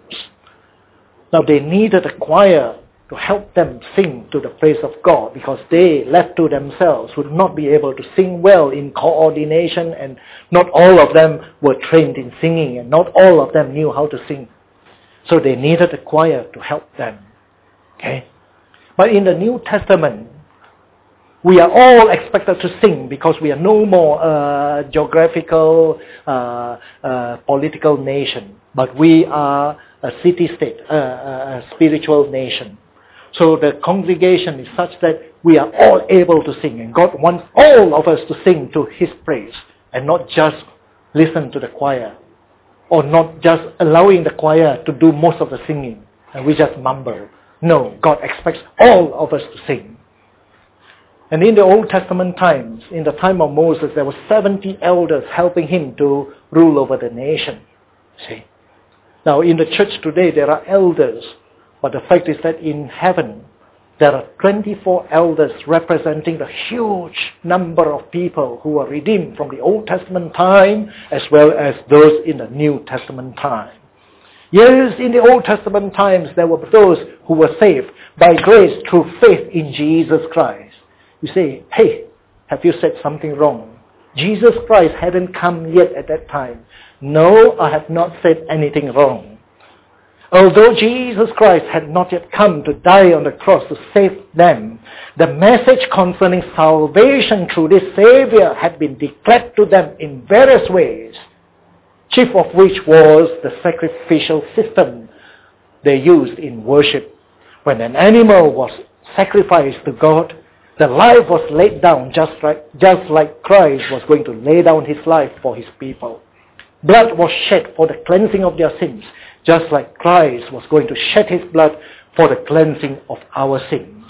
S1: Now they needed a choir to help them sing to the praise of God, because they, left to themselves, would not be able to sing well in coordination, and not all of them were trained in singing, and not all of them knew how to sing. So they needed a choir to help them. Okay? But in the New Testament, we are all expected to sing, because we are no more a geographical, political nation, but we are a city-state, a spiritual nation. So the congregation is such that we are all able to sing, and God wants all of us to sing to His praise, and not just listen to the choir, or not just allowing the choir to do most of the singing, and we just mumble. No, God expects all of us to sing. And in the Old Testament times, in the time of Moses, there were 70 elders helping him to rule over the nation. See? Now in the church today, there are elders, but the fact is that in heaven, there are 24 elders representing the huge number of people who are redeemed from the Old Testament time, as well as those in the New Testament time. Yes, in the Old Testament times, there were those who were saved by grace through faith in Jesus Christ. You say, hey, have you said something wrong? Jesus Christ hadn't come yet at that time. No, I have not said anything wrong. Although Jesus Christ had not yet come to die on the cross to save them, the message concerning salvation through this Savior had been declared to them in various ways, chief of which was the sacrificial system they used in worship. When an animal was sacrificed to God, the life was laid down just like Christ was going to lay down His life for His people. Blood was shed for the cleansing of their sins, just like Christ was going to shed His blood for the cleansing of our sins.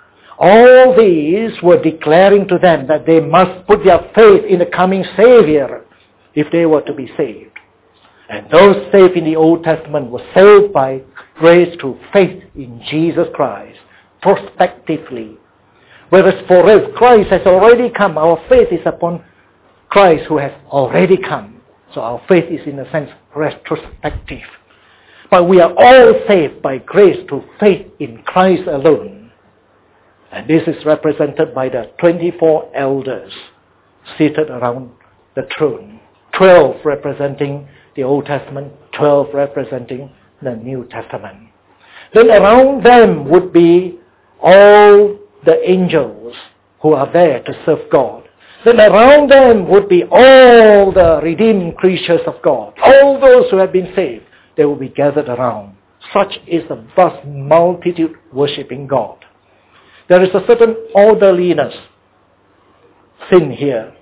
S1: All these were declaring to them that they must put their faith in the coming Savior if they were to be saved. And those saved in the Old Testament were saved by grace through faith in Jesus Christ, prospectively. Whereas for us, Christ has already come. Our faith is upon Christ who has already come. So our faith is in a sense retrospective. But we are all saved by grace through faith in Christ alone. And this is represented by the 24 elders seated around the throne. 12 representing the Old Testament, 12 representing the New Testament. Then around them would be all the angels who are there to serve God. Then around them would be all the redeemed creatures of God. All those who have been saved, they will be gathered around. Such is the vast multitude worshipping God. There is a certain orderliness seen here.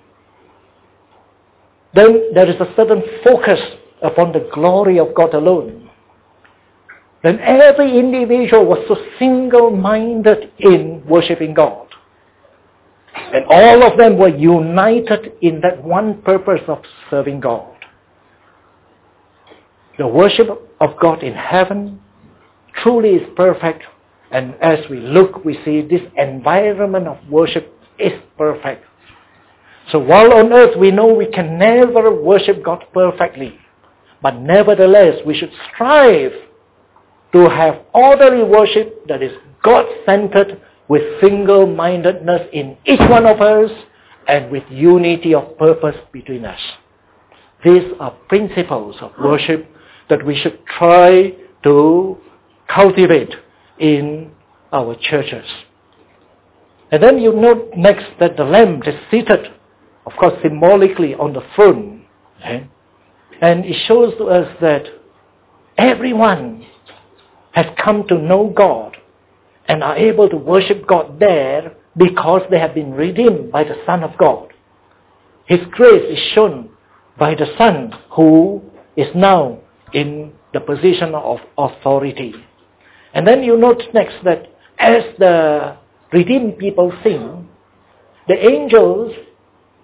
S1: Then there is a certain focus upon the glory of God alone. Then every individual was so single-minded in worshipping God. And all of them were united in that one purpose of serving God. The worship of God in heaven truly is perfect. And as we look, we see this environment of worship is perfect. So while on earth we know we can never worship God perfectly, but nevertheless we should strive to have orderly worship that is God-centered, with single-mindedness in each one of us, and with unity of purpose between us. These are principles of worship that we should try to cultivate in our churches. And then you note next that the Lamb is seated, of course symbolically, on the throne. Okay? And it shows to us that everyone has come to know God and are able to worship God there because they have been redeemed by the Son of God. His grace is shown by the Son who is now in the position of authority. And then you note next that as the redeemed people sing, the angels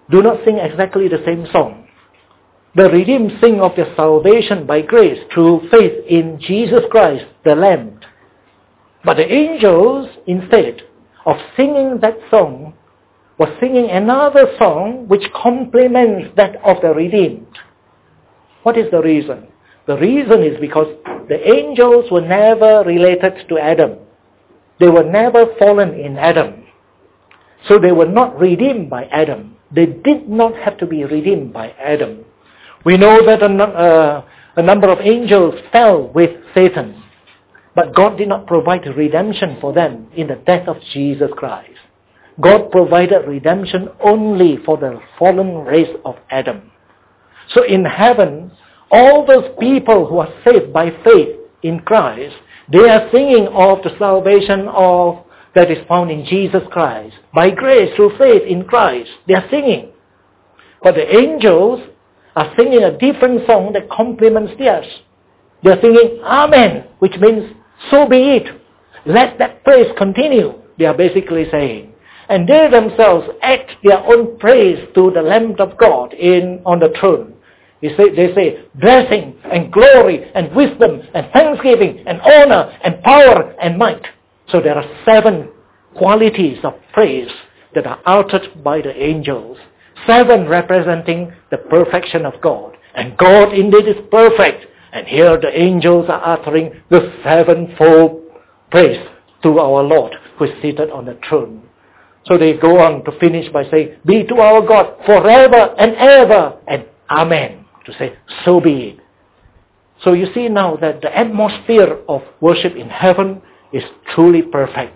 S1: do not sing exactly the same song. The redeemed sing of their salvation by grace through faith in Jesus Christ, the Lamb. But the angels, instead of singing that song, were singing another song which complements that of the redeemed. What is the reason? The reason is because the angels were never related to Adam. They were never fallen in Adam. So they were not redeemed by Adam. They did not have to be redeemed by Adam. We know that a number of angels fell with Satan. But God did not provide redemption for them in the death of Jesus Christ. God provided redemption only for the fallen race of Adam. So in heaven, all those people who are saved by faith in Christ, they are singing of the salvation that is found in Jesus Christ. By grace, through faith in Christ, they are singing. But the angels are singing a different song that complements theirs. They are singing Amen, which means so be it. Let that praise continue, they are basically saying. And they themselves act their own praise to the Lamb of God on the throne. They say, blessing and glory and wisdom and thanksgiving and honor and power and might. So there are 7 qualities of praise that are uttered by the angels. 7 representing the perfection of God. And God indeed is perfect. And here the angels are uttering the 7-fold praise to our Lord who is seated on the throne. So they go on to finish by saying, be to our God forever and ever, and Amen. To say, so be it. So you see now that the atmosphere of worship in heaven is truly perfect.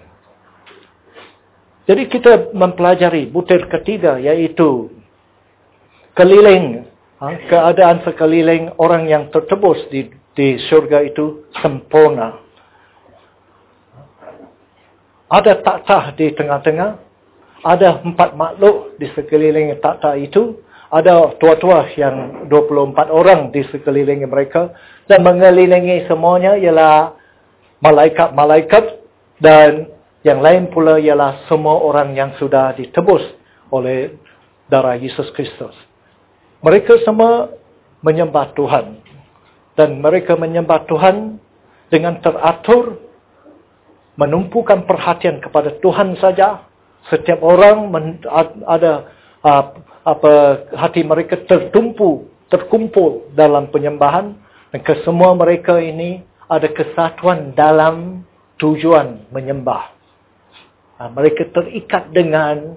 S1: Jadi kita mempelajari butir ketiga, yaitu keliling, keadaan sekeliling orang yang tertebus di syurga itu sempurna. Ada takhta di tengah-tengah, ada 4 makhluk di sekeliling takhta itu, ada tua-tua yang 24 orang di sekeliling mereka, dan mengelilingi semuanya ialah malaikat-malaikat, dan yang lain pula ialah semua orang yang sudah ditebus oleh darah Yesus Kristus. Mereka semua menyembah Tuhan, dan mereka menyembah Tuhan dengan teratur, menumpukan perhatian kepada Tuhan saja. Setiap orang ada hati mereka terkumpul dalam penyembahan, dan kesemua mereka ini ada kesatuan dalam tujuan menyembah. Mereka terikat dengan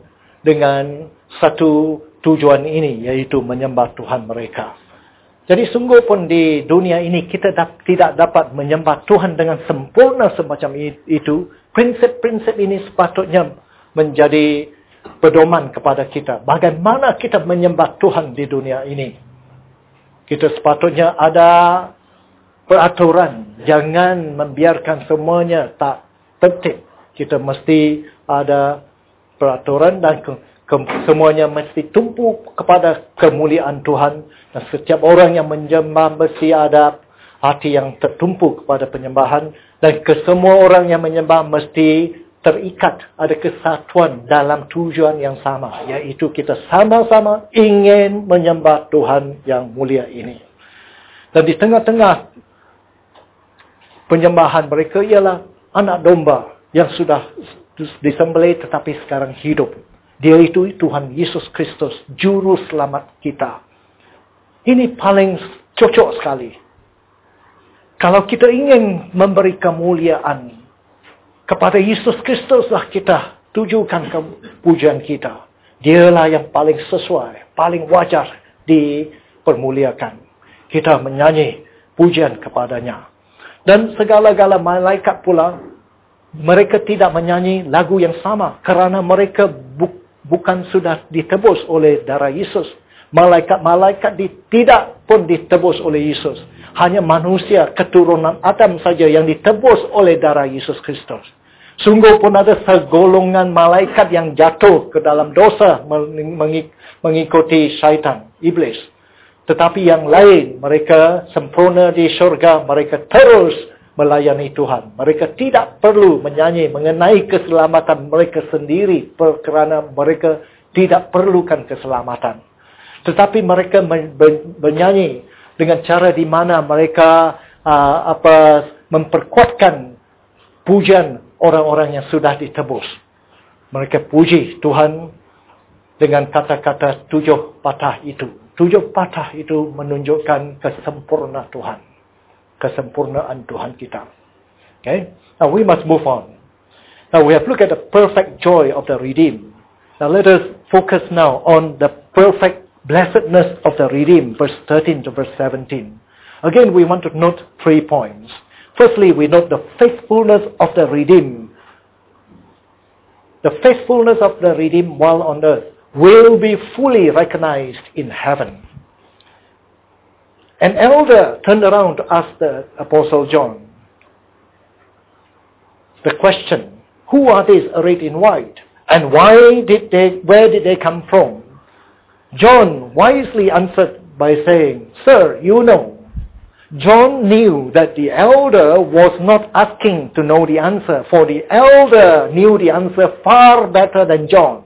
S1: satu tujuan ini, yaitu menyembah Tuhan mereka. Jadi sungguh pun di dunia ini kita tidak dapat menyembah Tuhan dengan sempurna semacam itu. Prinsip-prinsip ini sepatutnya menjadi pedoman kepada kita. Bagaimana kita menyembah Tuhan di dunia ini. Kita sepatutnya ada peraturan. Jangan membiarkan semuanya tak tertib. Kita mesti ada peraturan dan semuanya mesti tumpu kepada kemuliaan Tuhan. Dan setiap orang yang menyembah mesti ada hati yang tertumpu kepada penyembahan. Dan kesemua orang yang menyembah mesti terikat, ada kesatuan dalam tujuan yang sama, yaitu kita sama-sama ingin menyembah Tuhan yang mulia ini. Dan di tengah-tengah penyembahan mereka ialah anak domba yang sudah disembelih tetapi sekarang hidup. Dia itu Tuhan Yesus Kristus, juru selamat kita. Ini paling cocok sekali. Kalau kita ingin memberi kemuliaan kepada Yesus Kristuslah kita tujukan pujian kita. Dialah yang paling sesuai, paling wajar dipermuliakan. Kita menyanyi pujian kepadanya. Dan segala-gala malaikat pula, mereka tidak menyanyi lagu yang sama. Kerana mereka bukan sudah ditebus oleh darah Yesus. Malaikat-malaikat tidak pun ditebus oleh Yesus. Hanya manusia keturunan Adam saja yang ditebus oleh darah Yesus Kristus. Sungguh pun ada segolongan malaikat yang jatuh ke dalam dosa mengikuti syaitan, iblis. Tetapi yang lain, mereka sempurna di syurga, mereka terus melayani Tuhan. Mereka tidak perlu menyanyi mengenai keselamatan mereka sendiri kerana mereka tidak perlukan keselamatan. Tetapi mereka bernyanyi dengan cara di mana mereka memperkuatkan pujian orang-orang yang sudah ditebus. Mereka puji Tuhan dengan kata-kata 7 patah itu. 7 patah itu menunjukkan kesempurnaan Tuhan. Kesempurnaan Tuhan kita. Okay? Now we must move on. Now we have looked at the perfect joy of the redeemed. Now let us focus now on the perfect blessedness of the redeemed, verse 13 to verse 17. Again, we want to note 3 points. Firstly, we note the faithfulness of the redeemed. The faithfulness of the redeemed while on earth will be fully recognized in heaven. An elder turned around to ask the Apostle John the question, who are these arrayed in white? And where did they come from? John wisely answered by saying, Sir, you know. John knew that the elder was not asking to know the answer, for the elder knew the answer far better than John.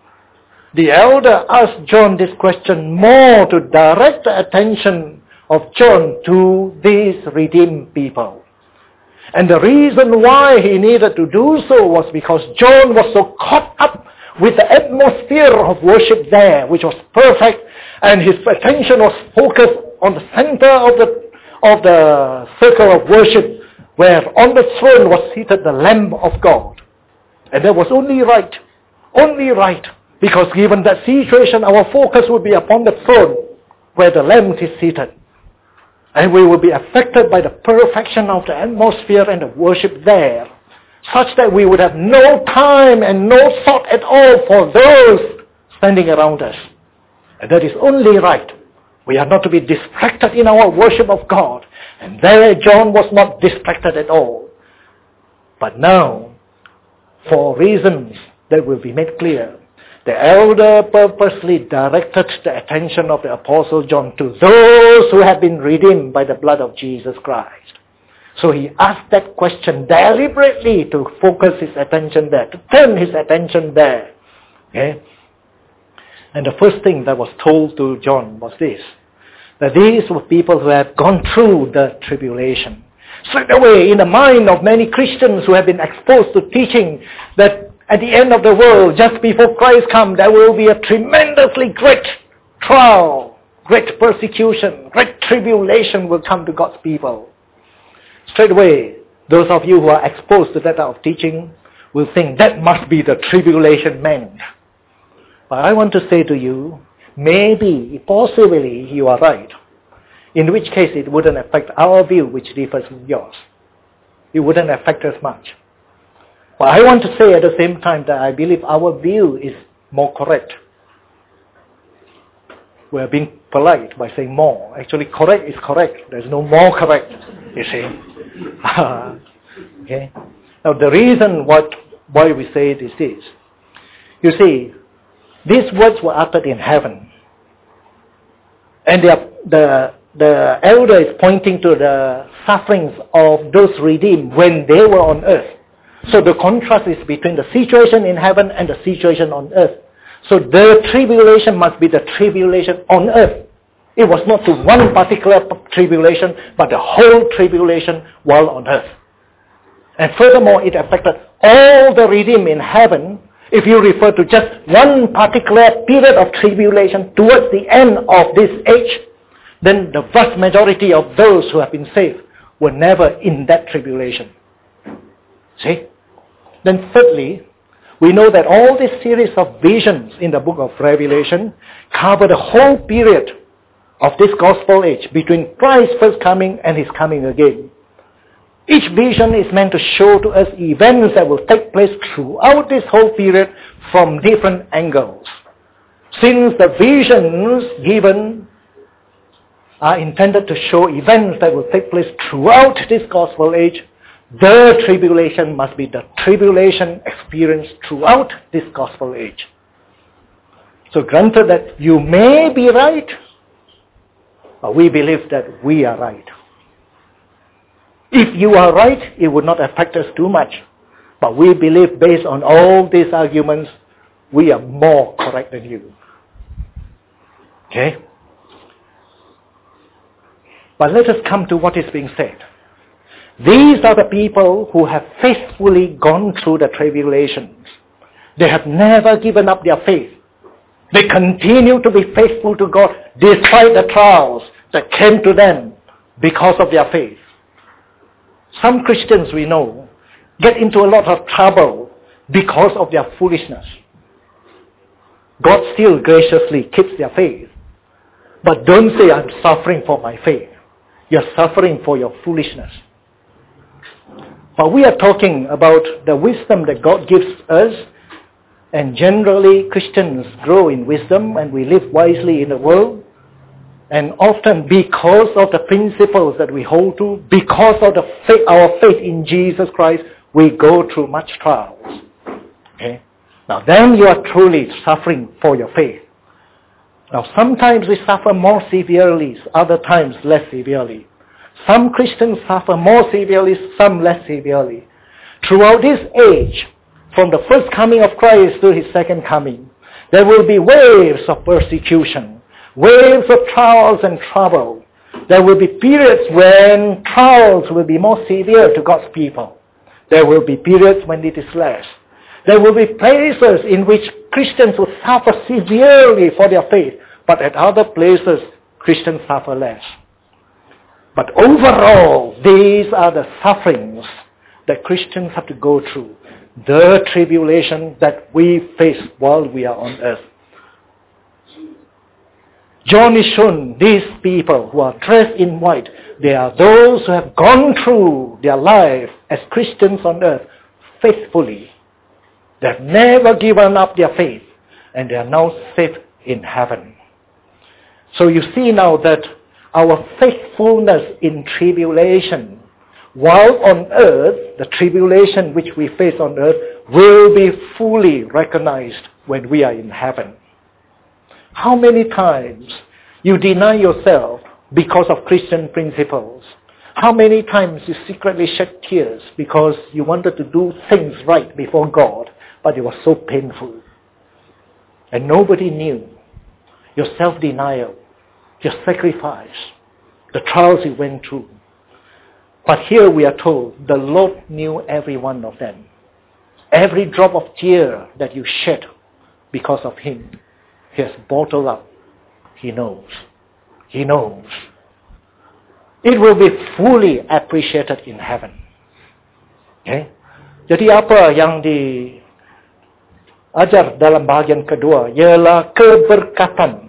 S1: The elder asked John this question more to direct the attention of John to these redeemed people. And the reason why he needed to do so was because John was so caught up with the atmosphere of worship there, which was perfect, and his attention was focused on the center of the circle of worship, where on the throne was seated the Lamb of God. And that was only right, because given that situation, our focus would be upon the throne, where the Lamb is seated. And we will be affected by the perfection of the atmosphere and the worship there, such that we would have no time and no thought at all for those standing around us. And that is only right. We are not to be distracted in our worship of God. And there John was not distracted at all. But now, for reasons that will be made clear, the elder purposely directed the attention of the Apostle John to those who have been redeemed by the blood of Jesus Christ. So he asked that question deliberately to focus his attention there, to turn his attention there. Okay? And the first thing that was told to John was this, that these were people who have gone through the tribulation. Straight away, in the mind of many Christians who have been exposed to teaching that at the end of the world, just before Christ comes, there will be a tremendously great trial, great persecution, great tribulation will come to God's people. Straight away, those of you who are exposed to that type of teaching will think that must be the tribulation meant. But I want to say to you, maybe, possibly, you are right. In which case it wouldn't affect our view, which differs from yours. It wouldn't affect us much. But I want to say at the same time that I believe our view is more correct. We are being polite by saying more. Actually, correct is correct. There's no more correct, you see. Okay. Now the reason why we say this is, you see, these words were uttered in heaven. And the elder is pointing to the sufferings of those redeemed when they were on earth. So the contrast is between the situation in heaven and the situation on earth. So the tribulation must be the tribulation on earth. It was not to one particular tribulation, but the whole tribulation while on earth. And furthermore, it affected all the redeemed in heaven. If you refer to just one particular period of tribulation towards the end of this age, then the vast majority of those who have been saved were never in that tribulation. See? Then thirdly, we know that all this series of visions in the book of Revelation cover the whole period of this gospel age between Christ's first coming and his coming again. Each vision is meant to show to us events that will take place throughout this whole period from different angles. Since the visions given are intended to show events that will take place throughout this gospel age, the tribulation must be the tribulation experienced throughout this gospel age. So granted that you may be right, but we believe that we are right. If you are right, it would not affect us too much. But we believe based on all these arguments, we are more correct than you. Okay? But let us come to what is being said. These are the people who have faithfully gone through the tribulations. They have never given up their faith. They continue to be faithful to God despite the trials that came to them because of their faith. Some Christians we know get into a lot of trouble because of their foolishness. God still graciously keeps their faith. But don't say, I'm suffering for my faith. You're suffering for your foolishness. But we are talking about the wisdom that God gives us. And generally, Christians grow in wisdom and we live wisely in the world. And often because of the principles that we hold to, because of our faith in Jesus Christ, we go through much trials. Okay? Now then you are truly suffering for your faith. Now sometimes we suffer more severely, other times less severely. Some Christians suffer more severely, some less severely. Throughout this age, from the first coming of Christ to his second coming, there will be waves of persecution, waves of trials and trouble. There will be periods when trials will be more severe to God's people. There will be periods when it is less. There will be places in which Christians will suffer severely for their faith, but at other places, Christians suffer less. But overall, these are the sufferings that Christians have to go through. The tribulation that we face while we are on earth. John is shown these people who are dressed in white. They are those who have gone through their life as Christians on earth faithfully. They have never given up their faith, and they are now safe in heaven. So you see now that our faithfulness in tribulation, while on earth, the tribulation which we face on earth will be fully recognized when we are in heaven. How many times you deny yourself because of Christian principles? How many times you secretly shed tears because you wanted to do things right before God, but it was so painful? And nobody knew your self-denial, your sacrifice, the trials you went through. But here we are told the Lord knew every one of them. Every drop of tear that you shed because of him, he has bottled up. He knows. He knows. It will be fully appreciated in heaven. Okay? Jadi apa yang diajar dalam bahagian kedua ialah keberkatan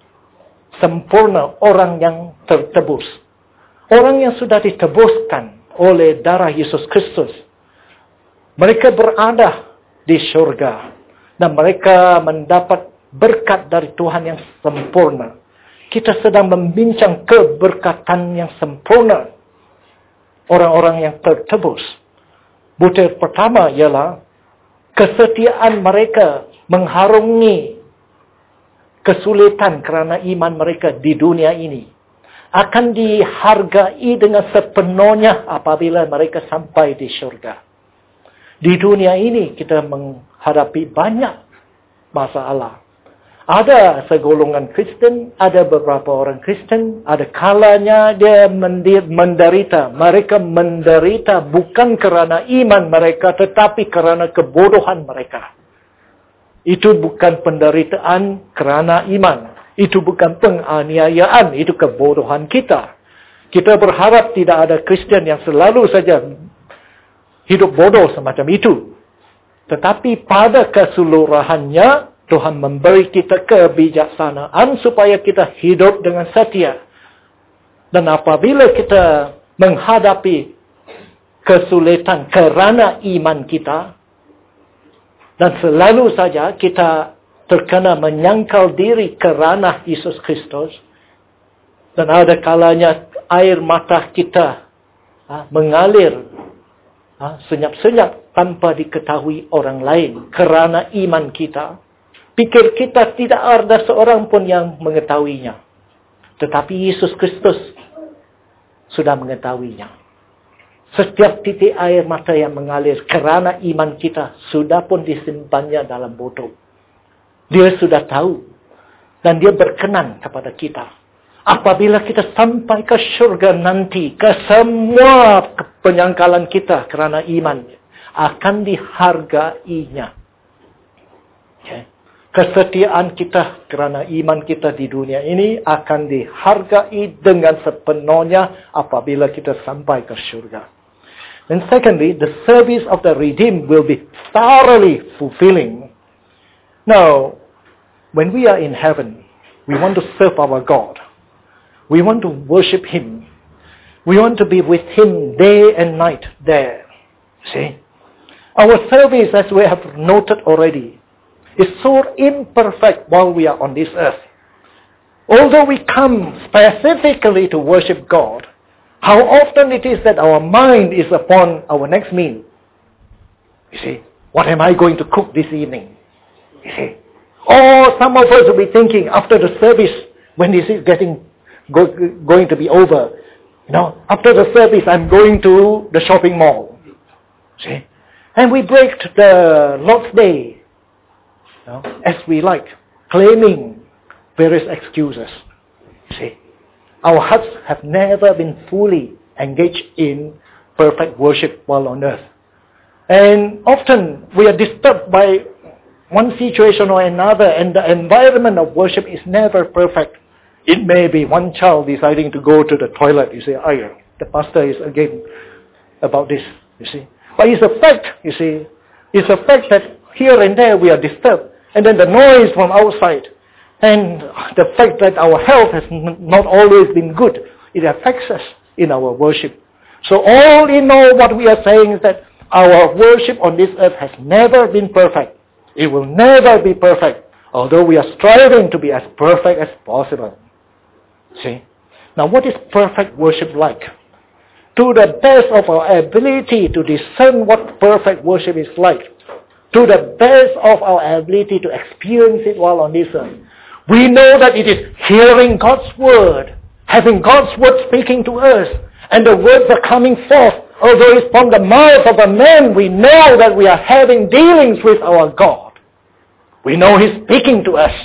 S1: sempurna orang yang tertebus. Orang yang sudah ditebuskan oleh darah Yesus Kristus. Mereka berada di surga. Dan mereka mendapat berkat dari Tuhan yang sempurna. Kita sedang membincang keberkatan yang sempurna. Orang-orang yang tertebus. Butir pertama ialah kesetiaan mereka mengharungi kesulitan kerana iman mereka di dunia ini. Akan dihargai dengan sepenuhnya apabila mereka sampai di syurga. Di dunia ini kita menghadapi banyak masalah. Ada segolongan Kristen, ada beberapa orang Kristen, ada kalanya dia menderita. Mereka menderita bukan kerana iman mereka, tetapi kerana kebodohan mereka. Itu bukan penderitaan kerana iman. Itu bukan penganiayaan, itu kebodohan kita. Kita berharap tidak ada Kristen yang selalu saja hidup bodoh semacam itu. Tetapi pada keseluruhannya, Tuhan memberi kita kebijaksanaan supaya kita hidup dengan setia. Dan apabila kita menghadapi kesulitan kerana iman kita, dan selalu saja kita terkena menyangkal diri kerana Yesus Kristus. Dan ada kalanya air mata kita mengalir senyap-senyap tanpa diketahui orang lain kerana iman kita. Pikir kita tidak ada seorang pun yang mengetahuinya. Tetapi Yesus Kristus sudah mengetahuinya. Setiap titik air mata yang mengalir kerana iman kita sudah pun disimpannya dalam botol. Dia sudah tahu. Dan dia berkenan kepada kita. Apabila kita sampai ke syurga nanti, ke semua penyangkalan kita kerana iman, akan dihargainya. Okay. Kesetiaan kita kerana iman kita di dunia ini akan dihargai dengan sepenuhnya apabila kita sampai ke syurga. And secondly, the service of the redeemed will be thoroughly fulfilling. Now, when we are in heaven, we want to serve our God. We want to worship Him. We want to be with Him day and night there. See? Our service, as we have noted already, is so imperfect while we are on this earth. Although we come specifically to worship God, how often it is that our mind is upon our next meal. You see, what am I going to cook this evening? You see, or some of us will be thinking after the service, when this is going to be over, after the service I'm going to the shopping mall. See, and we break the Lord's Day, as we like, claiming various excuses. See, our hearts have never been fully engaged in perfect worship while on earth. And often we are disturbed by one situation or another, and the environment of worship is never perfect. It may be one child deciding to go to the toilet. You say, the pastor is again about this, you see. But it's a fact, you see. It's a fact that here and there we are disturbed. And then the noise from outside. And the fact that our health has not always been good. It affects us in our worship. So all in all, what we are saying is that our worship on this earth has never been perfect. It will never be perfect. Although we are striving to be as perfect as possible. See? Now what is perfect worship like? To the best of our ability to discern what perfect worship is like, to the best of our ability to experience it while on this earth, we know that it is hearing God's word, having God's word speaking to us, and the words are coming forth. Although it's from the mouth of a man, we know that we are having dealings with our God. We know He's speaking to us.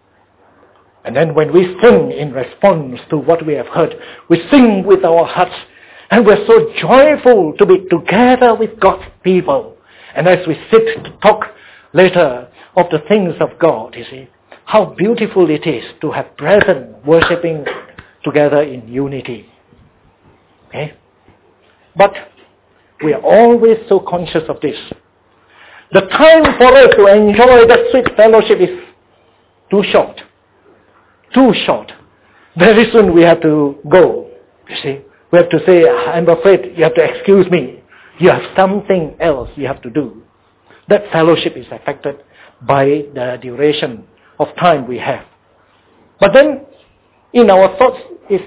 S1: And then when we sing in response to what we have heard, we sing with our hearts. And we're so joyful to be together with God's people. And as we sit to talk later of the things of God, you see, how beautiful it is to have brethren worshipping together in unity. Okay? But we are always so conscious of this. The time for us to enjoy that sweet fellowship is too short. Too short. Very soon we have to go. You see, we have to say, I'm afraid you have to excuse me. You have something else you have to do. That fellowship is affected by the duration of time we have. But then, in our thoughts is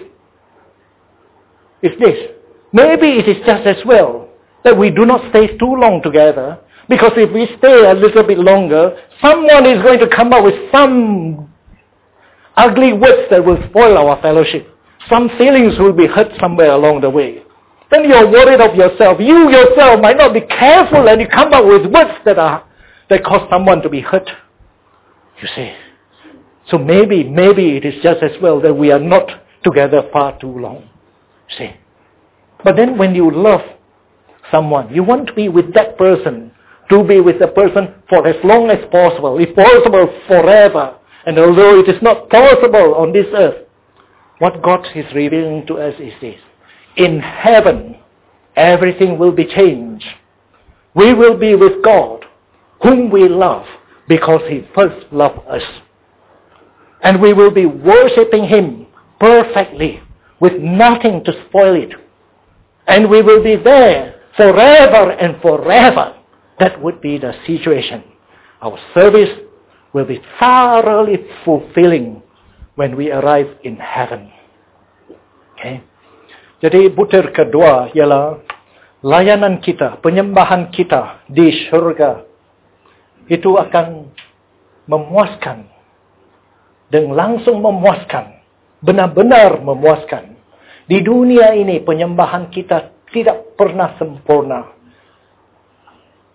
S1: this. Maybe it is just as well that we do not stay too long together, because if we stay a little bit longer, someone is going to come up with some ugly words that will spoil our fellowship. Some feelings will be hurt somewhere along the way. Then you're worried of yourself. You yourself might not be careful, and you come up with words that cause someone to be hurt. You see. So maybe it is just as well that we are not together far too long. See. But then when you love someone, you want to be with that person, to be with the person for as long as possible, if possible forever. And although it is not possible on this earth, what God is revealing to us is this. In heaven, everything will be changed. We will be with God, whom we love, because He first loved us. And we will be worshipping Him perfectly, with nothing to spoil it. And we will be there forever and forever. That would be the situation. Our service will be thoroughly fulfilling when we arrive in heaven. Okay? Jadi butir kedua ialah layanan kita, penyembahan kita di syurga itu akan memuaskan dan langsung memuaskan, benar-benar memuaskan. Di dunia ini penyembahan kita tidak pernah sempurna.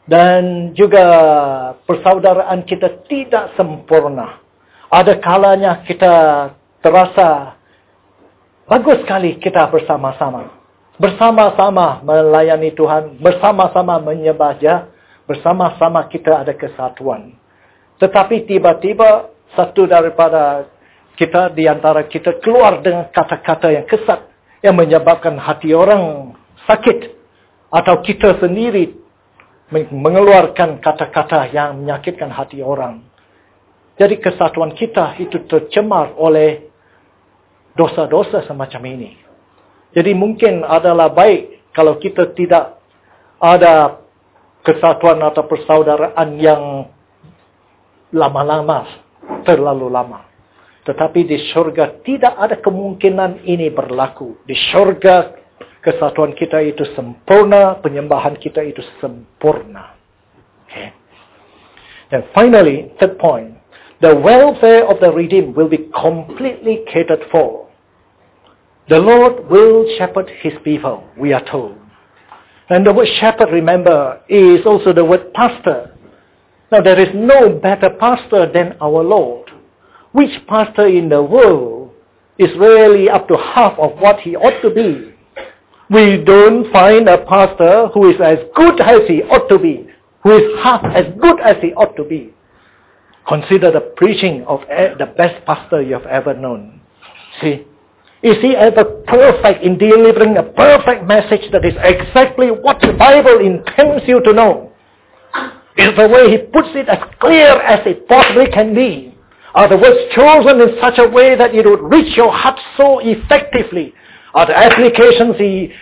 S1: Dan juga persaudaraan kita tidak sempurna. Ada kalanya kita terasa bagus sekali kita bersama-sama. Bersama-sama melayani Tuhan, bersama-sama menyembah Dia, bersama-sama kita ada kesatuan. Tetapi tiba-tiba satu daripada kita, di antara kita keluar dengan kata-kata yang kesat, yang menyebabkan hati orang sakit. Atau kita sendiri mengeluarkan kata-kata yang menyakitkan hati orang. Jadi kesatuan kita itu tercemar oleh dosa-dosa semacam ini. Jadi mungkin adalah baik kalau kita tidak ada kesatuan atau persaudaraan yang lama-lama, terlalu lama. Tetapi di syurga tidak ada kemungkinan ini berlaku. Di syurga kesatuan kita itu sempurna, penyembahan kita itu sempurna. Okay. And finally, third point, the welfare of the redeemed will be completely catered for. The Lord will shepherd His people, we are told. And the word shepherd, remember, is also the word pastor. Now, there is no better pastor than our Lord. Which pastor in the world is really up to half of what he ought to be? We don't find a pastor who is as good as he ought to be, who is half as good as he ought to be. Consider the preaching of the best pastor you have ever known. See, is he ever perfect in delivering a perfect message that is exactly what the Bible intends you to know? Is the way he puts it as clear as it possibly can be? Are the words chosen in such a way that it would reach your heart so effectively? Are the applications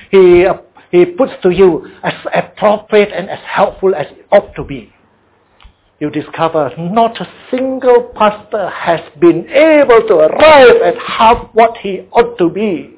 S1: he puts to you as appropriate and as helpful as it ought to be? You discover not a single pastor has been able to arrive at half what he ought to be.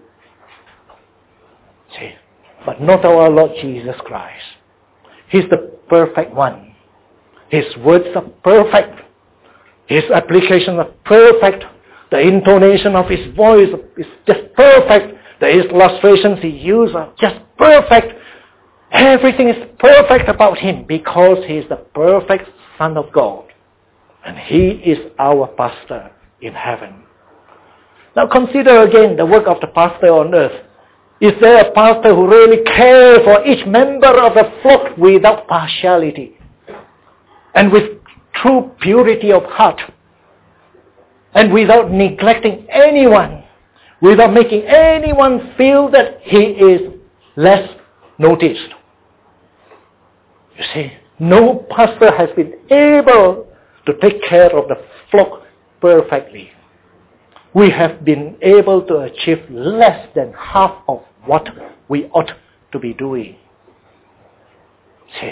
S1: See, but not our Lord Jesus Christ. He's the perfect one. His words are perfect. His applications are perfect. The intonation of his voice is just perfect. The illustrations he uses are just perfect. Everything is perfect about him because he is the perfect Son of God. And he is our pastor in heaven. Now consider again the work of the pastor on earth. Is there a pastor who really cares for each member of the flock without partiality? And with true purity of heart? And without neglecting anyone? Without making anyone feel that he is less noticed? You see, no pastor has been able to take care of the flock perfectly. We have been able to achieve less than half of what we ought to be doing. See.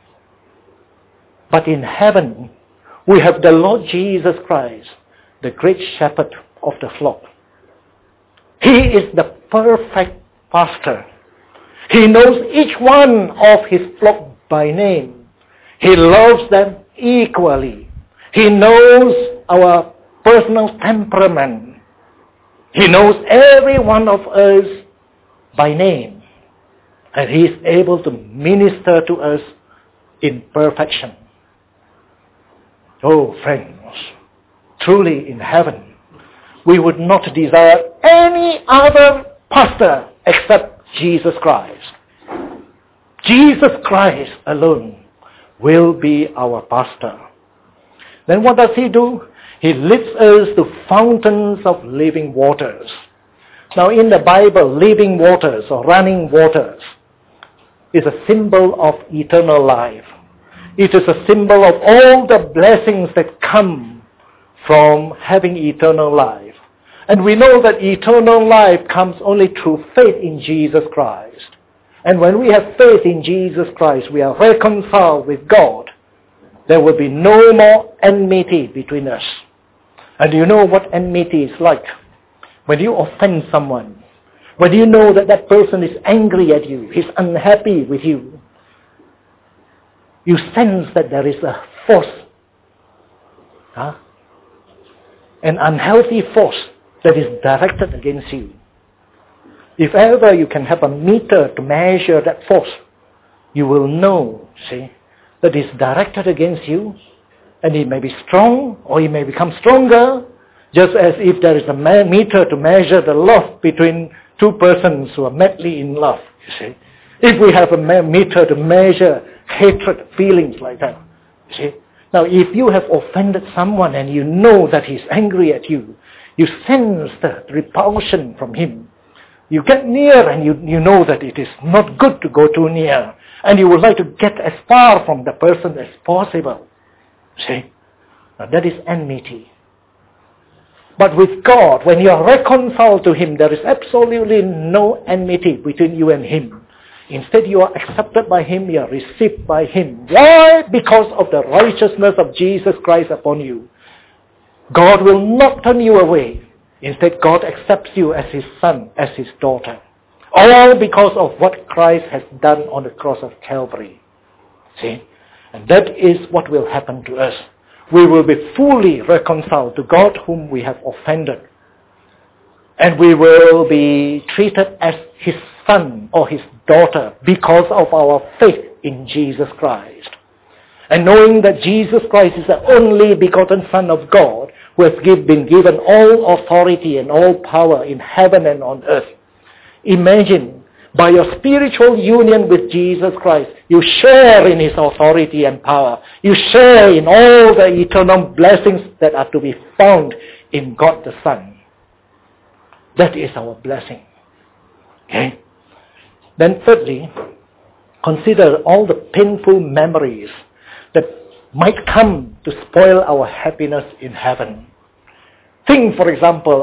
S1: But in heaven, we have the Lord Jesus Christ, the great shepherd of the flock. He is the perfect pastor. He knows each one of his flock by name. He loves them equally. He knows our personal temperament. He knows every one of us by name. And he is able to minister to us in perfection. Oh, friends, truly in heaven, we would not desire any other pastor except Jesus Christ. Jesus Christ alone will be our pastor. Then what does he do? He leads us to fountains of living waters. Now in the Bible, living waters or running waters is a symbol of eternal life. It is a symbol of all the blessings that come from having eternal life. And we know that eternal life comes only through faith in Jesus Christ. And when we have faith in Jesus Christ, we are reconciled with God. There will be no more enmity between us. And you know what enmity is like? When you offend someone, when you know that that person is angry at you, he's unhappy with you, you sense that there is a force, an unhealthy force that is directed against you. If ever you can have a meter to measure that force, you will know, see, that is directed against you, and it may be strong or it may become stronger, just as if there is a meter to measure the love between two persons who are madly in love, you see. If we have a meter to measure hatred, feelings like that, you see. Now, if you have offended someone and you know that he's angry at you, you sense the repulsion from him. You get near and you know that it is not good to go too near. And you would like to get as far from the person as possible. See? Now that is enmity. But with God, when you are reconciled to Him, there is absolutely no enmity between you and Him. Instead, you are accepted by Him, you are received by Him. Why? Because of the righteousness of Jesus Christ upon you. God will not turn you away. Instead, God accepts you as His son, as His daughter. All because of what Christ has done on the cross of Calvary. See? And that is what will happen to us. We will be fully reconciled to God whom we have offended. And we will be treated as His son or His daughter because of our faith in Jesus Christ. And knowing that Jesus Christ is the only begotten Son of God, who has been given all authority and all power in heaven and on earth. Imagine, by your spiritual union with Jesus Christ, you share in His authority and power. You share in all the eternal blessings that are to be found in God the Son. That is our blessing. Okay? Then thirdly, consider all the painful memories that might come to spoil our happiness in heaven. Think, for example,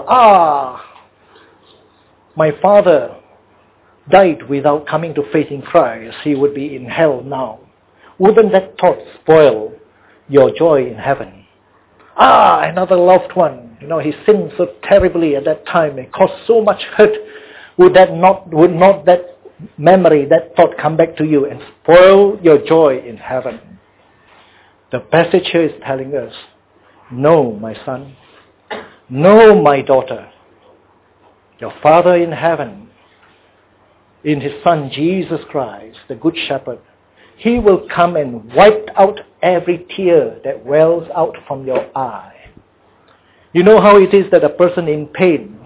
S1: my father died without coming to faith in Christ. He would be in hell now. Wouldn't that thought spoil your joy in heaven? Another loved one, he sinned so terribly at that time. It caused so much hurt. Would not that memory, that thought come back to you and spoil your joy in heaven? The passage here is telling us, no, my son, no, my daughter, your Father in heaven, in His Son Jesus Christ, the Good Shepherd, He will come and wipe out every tear that wells out from your eye. You know how it is that a person in pain,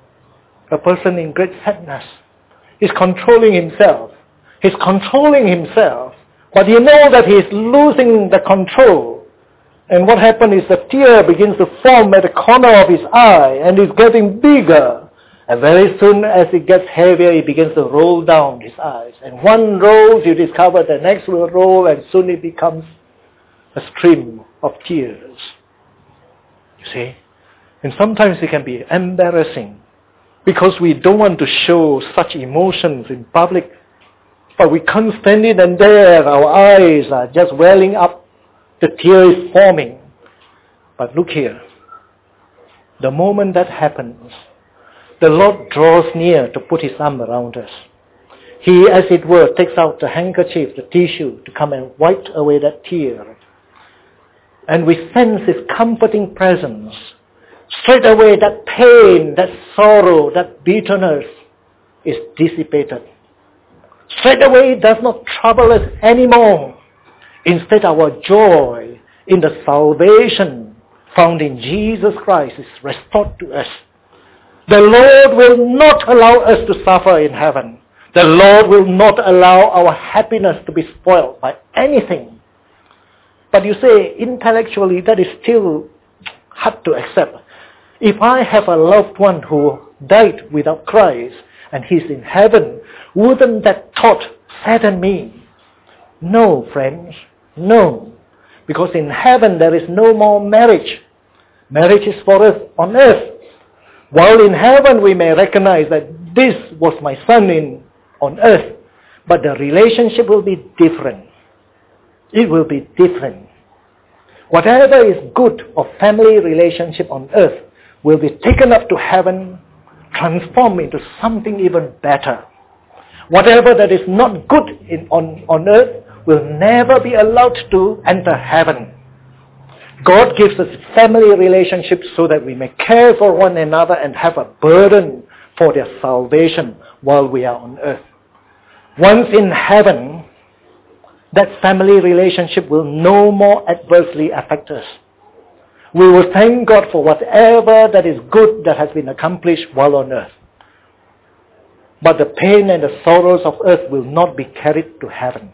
S1: a person in great sadness, is controlling himself. He's controlling himself, but you know that he's losing the control. And what happens is the tear begins to form at the corner of his eye and is getting bigger. And very soon as it gets heavier, it begins to roll down his eyes. And one rolls, you discover the next will roll, and soon it becomes a stream of tears. You see? And sometimes it can be embarrassing because we don't want to show such emotions in public. But we can't stand it, and there our eyes are just welling up. The tear is forming. But look here. The moment that happens, the Lord draws near to put His arm around us. He, as it were, takes out the handkerchief, the tissue, to come and wipe away that tear. And we sense His comforting presence. Straight away that pain, that sorrow, that bitterness is dissipated. Straight away it does not trouble us anymore. Instead, our joy in the salvation found in Jesus Christ is restored to us. The Lord will not allow us to suffer in heaven. The Lord will not allow our happiness to be spoiled by anything. But you say, intellectually, that is still hard to accept. If I have a loved one who died without Christ and he's in heaven, wouldn't that thought sadden me? No, friends, no. Because in heaven there is no more marriage. Marriage is for us on earth. While in heaven we may recognize that this was my son on earth, but the relationship will be different. It will be different. Whatever is good of family relationship on earth will be taken up to heaven, transformed into something even better. Whatever that is not good on earth will never be allowed to enter heaven. God gives us family relationships so that we may care for one another and have a burden for their salvation while we are on earth. Once in heaven, that family relationship will no more adversely affect us. We will thank God for whatever that is good that has been accomplished while on earth. But the pain and the sorrows of earth will not be carried to heaven.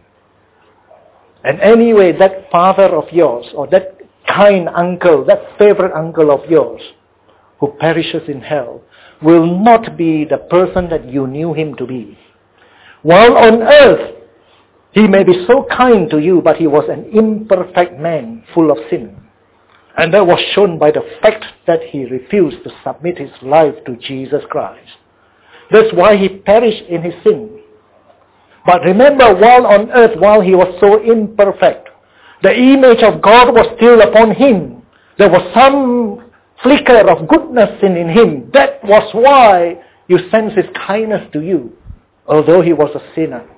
S1: And anyway, that father of yours, or that kind uncle, that favorite uncle of yours, who perishes in hell, will not be the person that you knew him to be. While on earth, he may be so kind to you, but he was an imperfect man full of sin. And that was shown by the fact that he refused to submit his life to Jesus Christ. That's why he perished in his sin. But remember, while on earth, while he was so imperfect, the image of God was still upon him. There was some flicker of goodness in him. That was why you sense his kindness to you, although he was a sinner.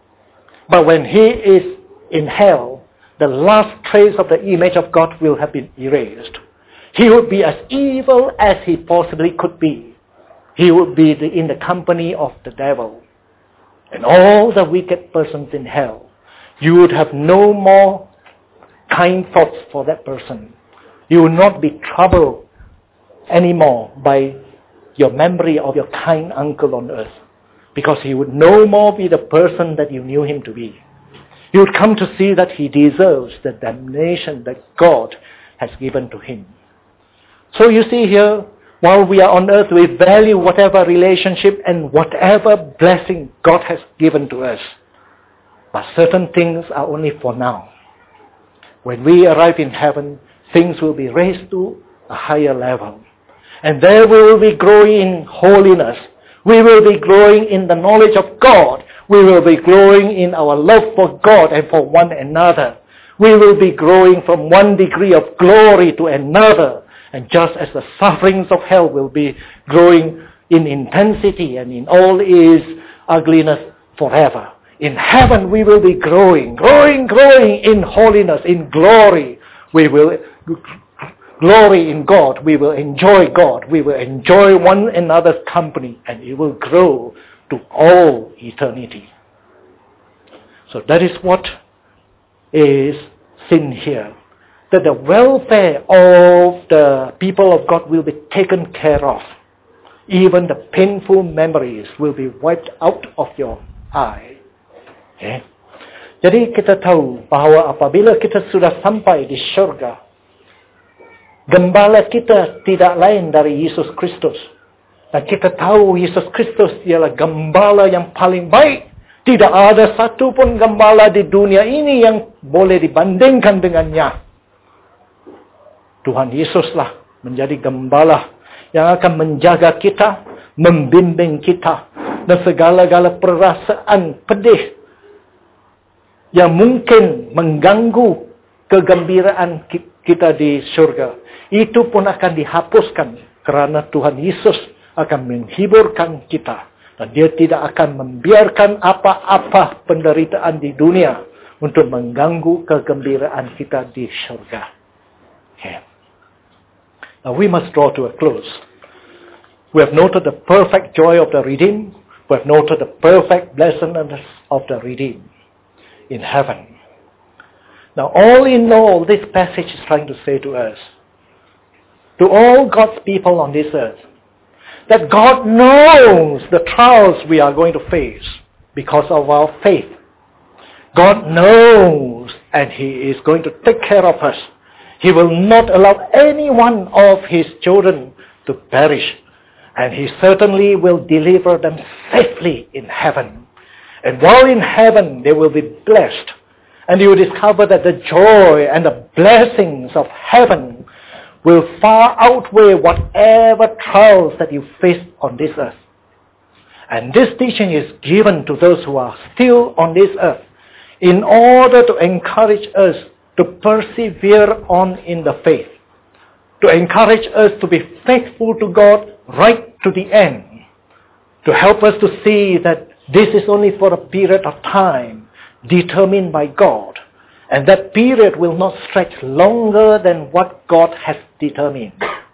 S1: But when he is in hell, the last trace of the image of God will have been erased. He would be as evil as he possibly could be. He would be in the company of the devil. And all the wicked persons in hell, you would have no more kind thoughts for that person. You will not be troubled anymore by your memory of your kind uncle on earth, because he would no more be the person that you knew him to be. You would come to see that he deserves the damnation that God has given to him. So you see here, while we are on earth, we value whatever relationship and whatever blessing God has given to us. But certain things are only for now. When we arrive in heaven, things will be raised to a higher level. And there we will be growing in holiness. We will be growing in the knowledge of God. We will be growing in our love for God and for one another. We will be growing from one degree of glory to another. And just as the sufferings of hell will be growing in intensity and in all its ugliness forever. In heaven we will be growing in holiness, in glory. We will glory in God. We will enjoy God. We will enjoy one another's company, and it will grow to all eternity. So that is what is seen here. That the welfare of the people of God will be taken care of. Even the painful memories will be wiped out of your eye. Okay? Jadi kita tahu bahawa apabila kita sudah sampai di syurga, gembala kita tidak lain dari Yesus Kristus. Dan kita tahu Yesus Kristus ialah gembala yang paling baik. Tidak ada satu pun gembala di dunia ini yang boleh dibandingkan dengannya. Tuhan Yesuslah menjadi gembala yang akan menjaga kita, membimbing kita, dan segala-gala perasaan pedih yang mungkin mengganggu kegembiraan kita di surga. Itu pun akan dihapuskan karena Tuhan Yesus akan menghiburkan kita. Dan dia tidak akan membiarkan apa-apa penderitaan di dunia untuk mengganggu kegembiraan kita di surga. Okay. Now we must draw to a close. We have noted the perfect joy of the redeemed. We have noted the perfect blessedness of the redeemed in heaven. Now all in all, this passage is trying to say to us, to all God's people on this earth, that God knows the trials we are going to face because of our faith. God knows, and He is going to take care of us. He will not allow any one of His children to perish. And He certainly will deliver them safely in heaven. And while in heaven, they will be blessed. And you will discover that the joy and the blessings of heaven will far outweigh whatever trials that you face on this earth. And this teaching is given to those who are still on this earth in order to encourage us to persevere on in the faith, to encourage us to be faithful to God right to the end, to help us to see that this is only for a period of time determined by God, and that period will not stretch longer than what God has determined.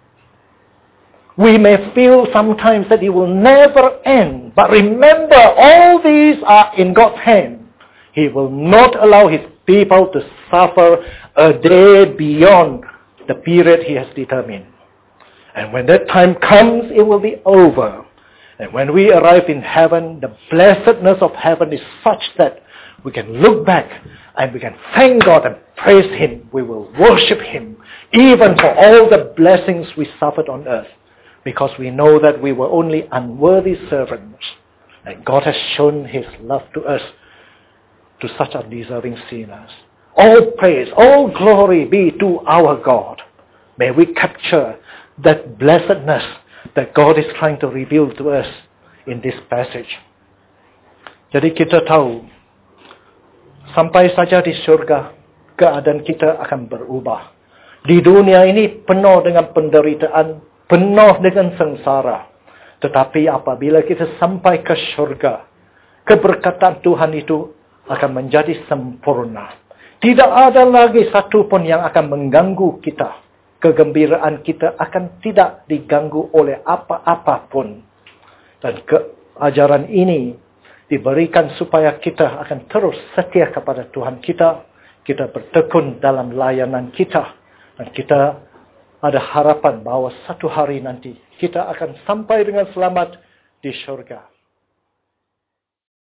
S1: We may feel sometimes that it will never end, but remember, all these are in God's hand. He will not allow His people to suffer a day beyond the period He has determined. And when that time comes, it will be over. And when we arrive in heaven, the blessedness of heaven is such that we can look back and we can thank God and praise Him. We will worship Him, even for all the blessings we suffered on earth, because we know that we were only unworthy servants. And God has shown His love to us, to such undeserving sinners. All praise, all glory be to our God. May we capture that blessedness that God is trying to reveal to us in this passage. Jadi kita tahu, sampai saja di surga, keadaan kita akan berubah. Di dunia ini penuh dengan penderitaan, penuh dengan sengsara. Tetapi apabila kita sampai ke surga, keberkatan Tuhan itu akan menjadi sempurna. Tidak ada lagi satu pun yang akan mengganggu kita. Kegembiraan kita akan tidak diganggu oleh apa-apa pun. Dan keajaran ini diberikan supaya kita akan terus setia kepada Tuhan kita. Kita bertekun dalam layanan kita. Dan kita ada harapan bahwa satu hari nanti kita akan sampai dengan selamat di surga.